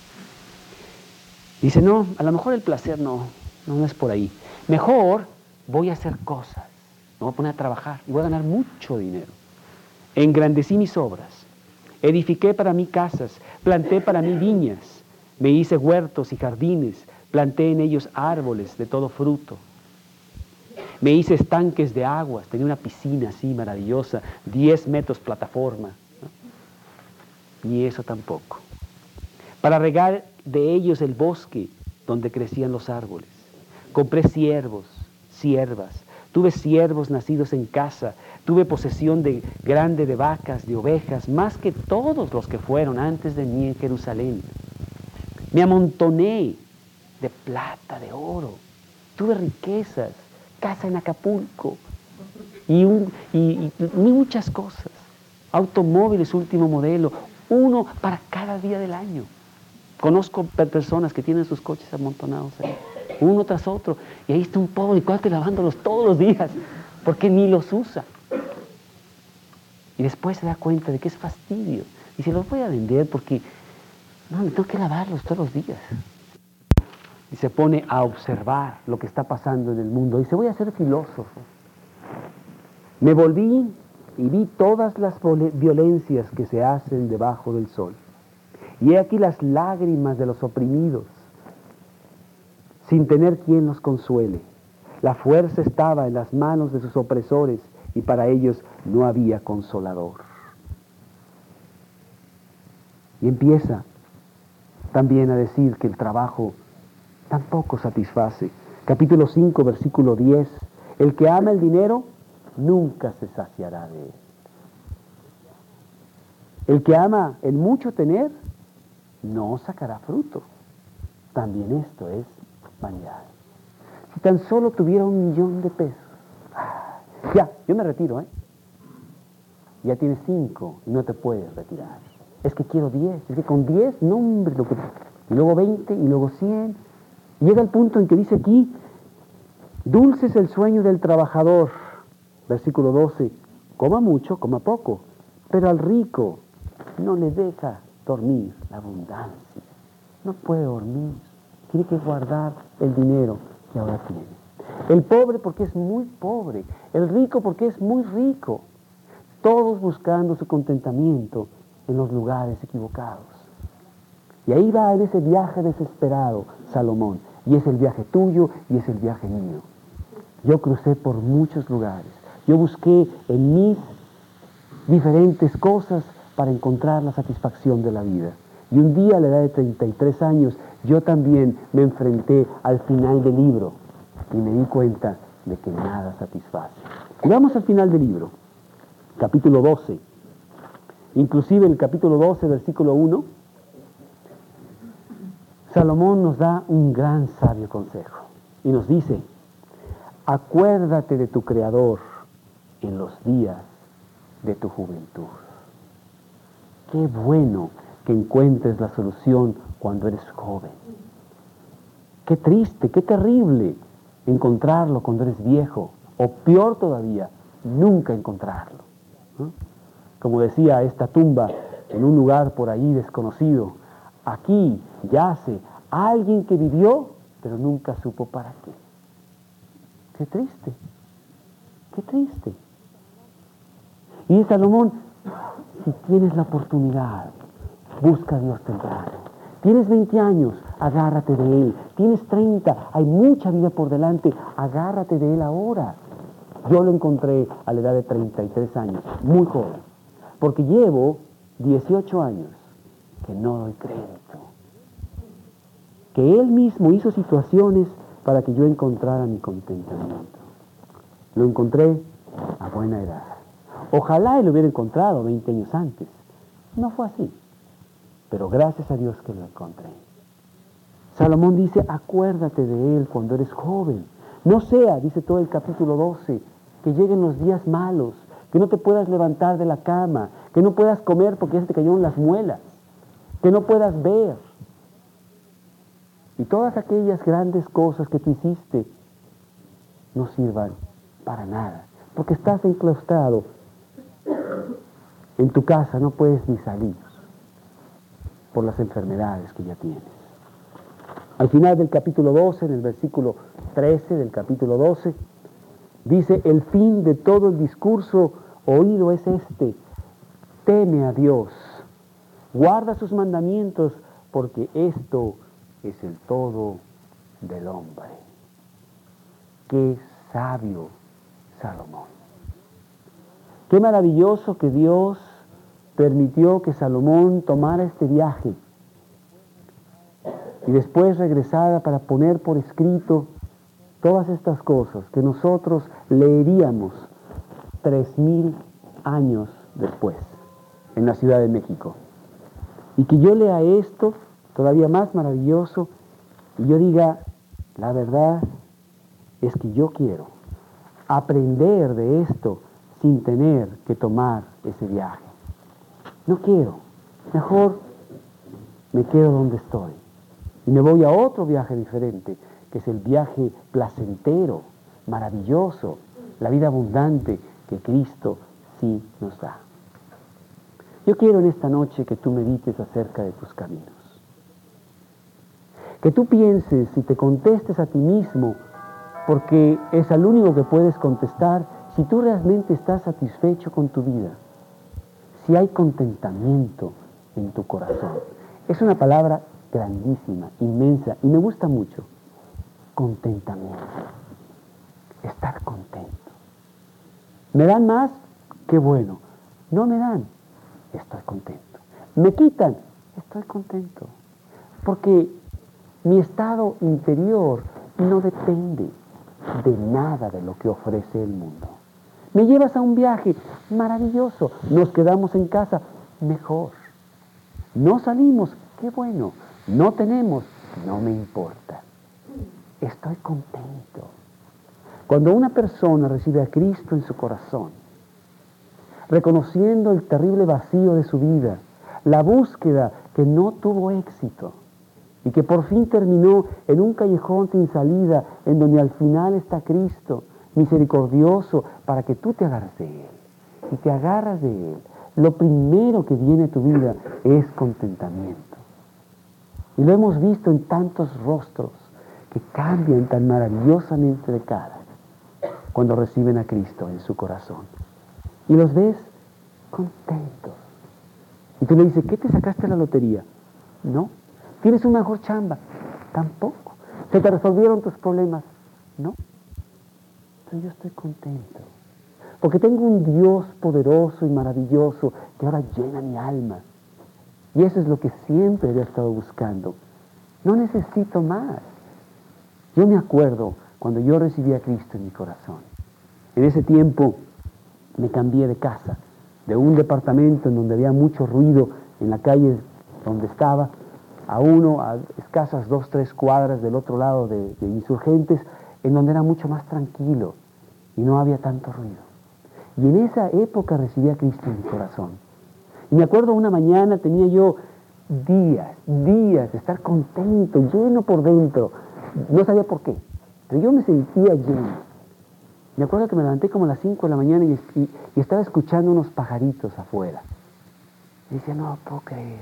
Dice, no, a lo mejor el placer no es por ahí. Mejor voy a hacer cosas, me voy a poner a trabajar y voy a ganar mucho dinero. Engrandecí mis obras, edifiqué para mí casas, planté para mí viñas, me hice huertos y jardines, Planté en ellos árboles de todo fruto. Me hice estanques de aguas, tenía una piscina así maravillosa, 10 metros plataforma, ¿no? Ni eso tampoco. Para regar de ellos el bosque donde crecían los árboles. Compré siervos, siervas, tuve siervos nacidos en casa, tuve posesión grande de vacas, de ovejas, más que todos los que fueron antes de mí en Jerusalén. Me amontoné de plata, de oro, tuve riquezas, casa en Acapulco y muchas cosas, automóviles último modelo, uno para cada día del año. Conozco personas que tienen sus coches amontonados ahí, uno tras otro, y ahí está un pobre cuate lavándolos todos los días, porque ni los usa. Y después se da cuenta de que es fastidio, y se los voy a vender porque no, tengo que lavarlos todos los días. Y se pone a observar lo que está pasando en el mundo. Dice, voy a ser filósofo. Me volví y vi todas las violencias que se hacen debajo del sol. Y he aquí las lágrimas de los oprimidos, sin tener quien los consuele. La fuerza estaba en las manos de sus opresores y para ellos no había consolador. Y empieza también a decir que el trabajo tampoco satisface. Capítulo 5, versículo 10. El que ama el dinero nunca se saciará de él. El que ama el mucho tener no sacará fruto. También esto es vanidad. Si tan solo tuviera 1 millón de pesos. Ya, yo me retiro, ¿eh? Ya tienes 5 y no te puedes retirar. Es que quiero 10. Es que con 10, no hombre, y luego 20 y luego 100. Llega el punto en que dice aquí, dulce es el sueño del trabajador. Versículo 12, coma mucho, coma poco, pero al rico no le deja dormir la abundancia. No puede dormir, tiene que guardar el dinero que ahora tiene. El pobre porque es muy pobre, el rico porque es muy rico. Todos buscando su contentamiento en los lugares equivocados. Y ahí va en ese viaje desesperado Salomón. Y es el viaje tuyo y es el viaje mío. Yo crucé por muchos lugares. Yo busqué en mis diferentes cosas para encontrar la satisfacción de la vida. Y un día a la edad de 33 años, yo también me enfrenté al final del libro y me di cuenta de que nada satisface. Y vamos al final del libro, capítulo 12. Inclusive en el capítulo 12, versículo 1, Salomón nos da un gran sabio consejo y nos dice, acuérdate de tu Creador en los días de tu juventud. Qué bueno que encuentres la solución cuando eres joven. Qué triste, qué terrible encontrarlo cuando eres viejo, o peor todavía, nunca encontrarlo, ¿no? Como decía esta tumba en un lugar por ahí desconocido, aquí yace alguien que vivió, pero nunca supo para qué. Qué triste, qué triste. Y Salomón, si tienes la oportunidad, busca a Dios temprano. Tienes 20 años, agárrate de Él. Tienes 30, hay mucha vida por delante, agárrate de Él ahora. Yo lo encontré a la edad de 33 años, muy joven, porque llevo 18 años que no doy crédito. Que Él mismo hizo situaciones para que yo encontrara mi contentamiento. Lo encontré a buena edad. Ojalá Él lo hubiera encontrado 20 años antes. No fue así, pero gracias a Dios que lo encontré. Salomón dice, acuérdate de Él cuando eres joven. No sea, dice todo el capítulo 12, que lleguen los días malos, que no te puedas levantar de la cama, que no puedas comer porque ya se te cayeron las muelas, que no puedas ver. Y todas aquellas grandes cosas que tú hiciste no sirvan para nada, porque estás enclaustrado en tu casa, no puedes ni salir por las enfermedades que ya tienes. Al final del capítulo 12, en el versículo 13 del capítulo 12, dice, el fin de todo el discurso oído es este, teme a Dios, guarda sus mandamientos, porque esto es el todo del hombre. Qué sabio Salomón. Qué maravilloso que Dios permitió que Salomón tomara este viaje y después regresara para poner por escrito todas estas cosas que nosotros leeríamos 3000 años después en la Ciudad de México. Y que yo lea esto todavía más maravilloso y yo diga, la verdad es que yo quiero aprender de esto sin tener que tomar ese viaje. No quiero, mejor me quedo donde estoy y me voy a otro viaje diferente, que es el viaje placentero, maravilloso, la vida abundante que Cristo sí nos da. Yo quiero en esta noche que tú medites acerca de tus caminos. Que tú pienses y te contestes a ti mismo, porque es al único que puedes contestar si tú realmente estás satisfecho con tu vida. Si hay contentamiento en tu corazón. Es una palabra grandísima, inmensa, y me gusta mucho. Contentamiento. Estar contento. ¿Me dan más? Qué bueno. No me dan. Estoy contento. ¿Me quitan? Estoy contento. Porque mi estado interior no depende de nada de lo que ofrece el mundo. Me llevas a un viaje maravilloso. Nos quedamos en casa, mejor. No salimos, qué bueno. No tenemos, no me importa. Estoy contento. Cuando una persona recibe a Cristo en su corazón, reconociendo el terrible vacío de su vida, la búsqueda que no tuvo éxito y que por fin terminó en un callejón sin salida, en donde al final está Cristo, misericordioso, para que tú te agarres de Él y te agarras de Él. Lo primero que viene a tu vida es contentamiento. Y lo hemos visto en tantos rostros que cambian tan maravillosamente de cara cuando reciben a Cristo en su corazón. Y los ves contentos. Y tú le dices, ¿qué te sacaste la lotería? No. ¿Tienes una mejor chamba? Tampoco. ¿Se te resolvieron tus problemas? No. Entonces yo estoy contento. Porque tengo un Dios poderoso y maravilloso que ahora llena mi alma. Y eso es lo que siempre había estado buscando. No necesito más. Yo me acuerdo cuando yo recibí a Cristo en mi corazón. En ese tiempo me cambié de casa, de un departamento en donde había mucho ruido en la calle donde estaba, a escasas 2-3 cuadras del otro lado de Insurgentes, en donde era mucho más tranquilo y no había tanto ruido. Y en esa época recibí a Cristo en mi corazón. Y me acuerdo una mañana tenía yo días de estar contento, lleno por dentro. No sabía por qué, pero yo me sentía lleno. Me acuerdo que me levanté como a las 5 de la mañana y estaba escuchando unos pajaritos afuera. Y decía, no lo puedo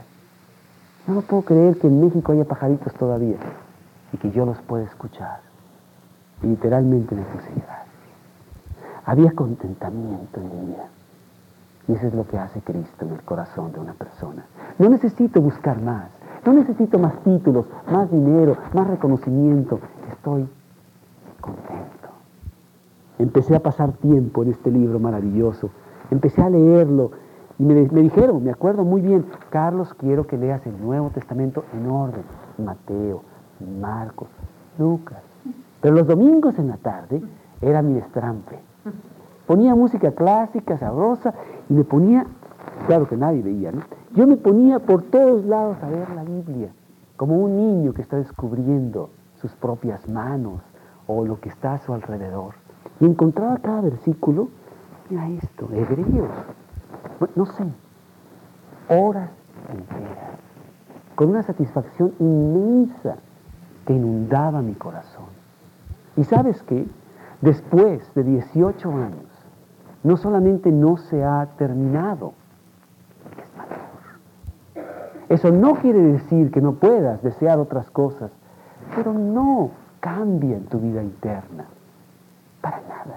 creer que en México haya pajaritos todavía y que yo los pueda escuchar. Y literalmente me puse a llorar. Había contentamiento en mi vida. Y eso es lo que hace Cristo en el corazón de una persona. No necesito buscar más. No necesito más títulos, más dinero, más reconocimiento. Estoy contento. Empecé a pasar tiempo en este libro maravilloso. Empecé a leerlo y me dijeron, me acuerdo muy bien, Carlos, quiero que leas el Nuevo Testamento en orden. Mateo, Marcos, Lucas. Pero los domingos en la tarde era mi destrampe. Ponía música clásica, sabrosa, y me ponía, claro que nadie veía, ¿no? Yo me ponía por todos lados a ver la Biblia, como un niño que está descubriendo sus propias manos o lo que está a su alrededor. Y encontraba cada versículo, mira esto, Hebreos, no sé, horas enteras, con una satisfacción inmensa que inundaba mi corazón. ¿Y sabes qué? Después de 18 años, no solamente no se ha terminado, es mayor. Eso no quiere decir que no puedas desear otras cosas, pero no cambia en tu vida interna, para nada.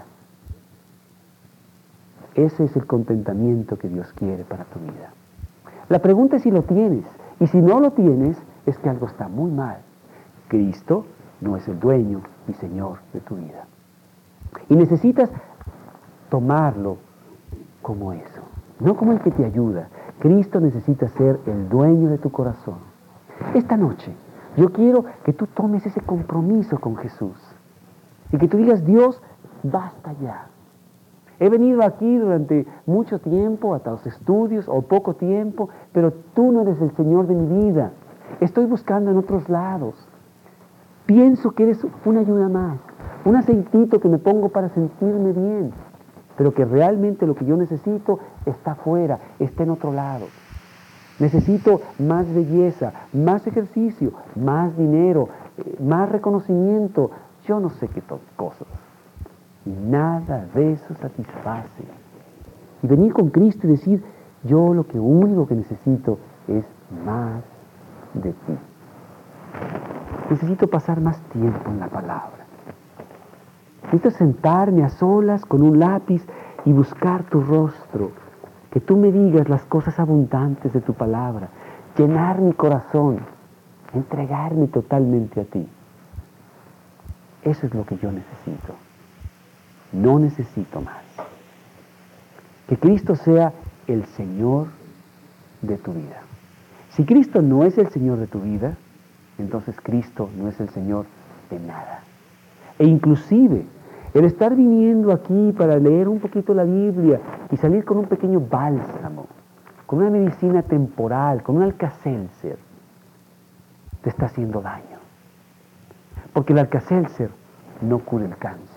Ese es el contentamiento que Dios quiere para tu vida. La pregunta es si lo tienes, y si no lo tienes, es que algo está muy mal. Cristo no es el dueño y Señor de tu vida. Y necesitas tomarlo como eso, no como el que te ayuda. Cristo necesita ser el dueño de tu corazón. Esta noche, yo quiero que tú tomes ese compromiso con Jesús y que tú digas: Dios, basta ya. He venido aquí durante mucho tiempo, hasta los estudios, o poco tiempo, pero tú no eres el Señor de mi vida. Estoy buscando en otros lados. Pienso que eres una ayuda más, un aceitito que me pongo para sentirme bien, pero que realmente lo que yo necesito está afuera, está en otro lado. Necesito más belleza, más ejercicio, más dinero, más reconocimiento, yo no sé qué cosas. Y nada de eso satisface. Y venir con Cristo y decir: yo lo único que necesito es más de ti. Necesito pasar más tiempo en la palabra. Necesito sentarme a solas con un lápiz y buscar tu rostro. Que tú me digas las cosas abundantes de tu palabra. Llenar mi corazón. Entregarme totalmente a ti. Eso es lo que yo necesito. No necesito más. Que Cristo sea el Señor de tu vida. Si Cristo no es el Señor de tu vida, entonces Cristo no es el Señor de nada. E inclusive, el estar viniendo aquí para leer un poquito la Biblia y salir con un pequeño bálsamo, con una medicina temporal, con un Alka-Seltzer, te está haciendo daño. Porque el Alka-Seltzer no cura el cáncer.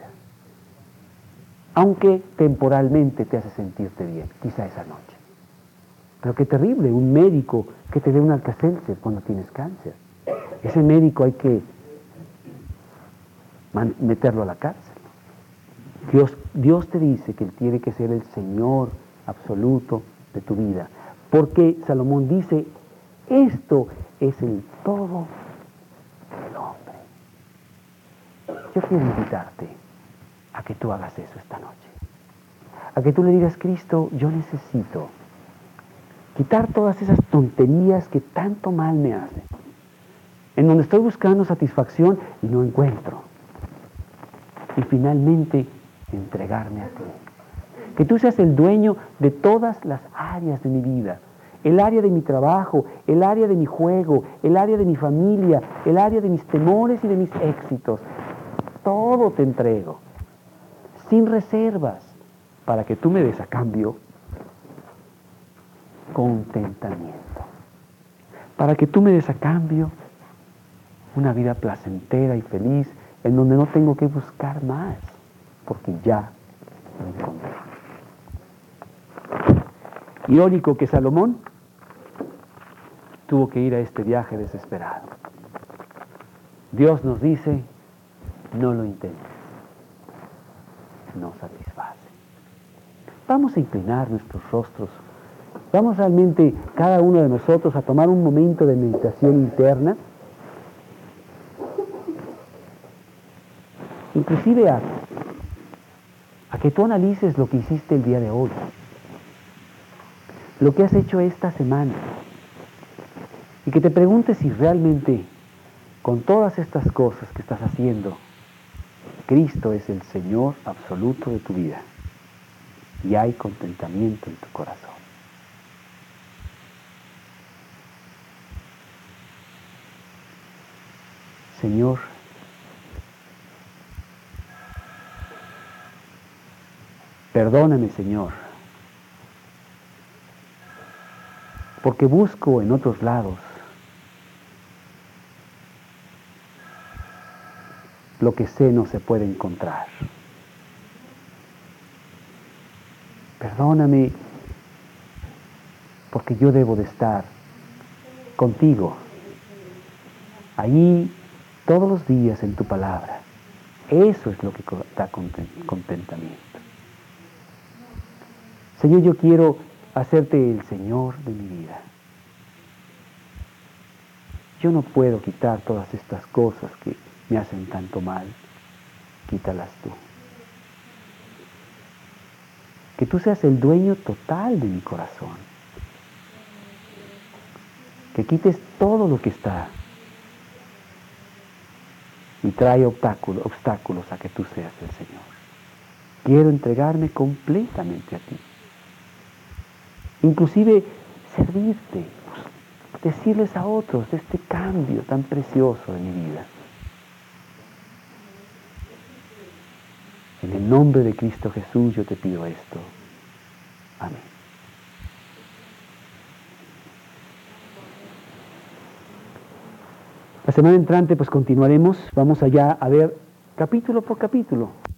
Aunque temporalmente te hace sentirte bien, quizá esa noche. Pero qué terrible, un médico que te dé un Alka-Seltzer cuando tienes cáncer. Ese médico hay que meterlo a la cárcel. Dios te dice que Él tiene que ser el Señor absoluto de tu vida. Porque Salomón dice: esto es el todo del hombre. Yo quiero invitarte a que tú hagas eso esta noche. A que tú le digas: Cristo, yo necesito quitar todas esas tonterías que tanto mal me hacen. En donde estoy buscando satisfacción y no encuentro. Y finalmente entregarme a ti. Que tú seas el dueño de todas las áreas de mi vida. El área de mi trabajo, el área de mi juego, el área de mi familia, el área de mis temores y de mis éxitos. Todo te entrego, sin reservas, para que tú me des a cambio contentamiento. Para que tú me des a cambio una vida placentera y feliz, en donde no tengo que buscar más, porque ya lo encontré. Irónico que Salomón tuvo que ir a este viaje desesperado. Dios nos dice: no lo intentes, no satisface. Vamos a inclinar nuestros rostros. Vamos realmente, cada uno de nosotros, a tomar un momento de meditación interna. Inclusive a que tú analices lo que hiciste el día de hoy. Lo que has hecho esta semana. Y que te preguntes si realmente, con todas estas cosas que estás haciendo, Cristo es el Señor absoluto de tu vida. Y hay contentamiento en tu corazón. Señor, perdóname, Señor, porque busco en otros lados lo que sé no se puede encontrar. Perdóname, porque yo debo de estar contigo, ahí todos los días en tu palabra. Eso es lo que da contentamiento. Señor, yo quiero hacerte el Señor de mi vida. Yo no puedo quitar todas estas cosas que me hacen tanto mal. Quítalas tú. Que tú seas el dueño total de mi corazón. Que quites todo lo que está. Y y trae obstáculos a que tú seas el Señor. Quiero entregarme completamente a ti. Inclusive servirte, decirles a otros de este cambio tan precioso de mi vida. En el nombre de Cristo Jesús yo te pido esto. Amén. La semana entrante pues continuaremos, vamos allá a ver capítulo por capítulo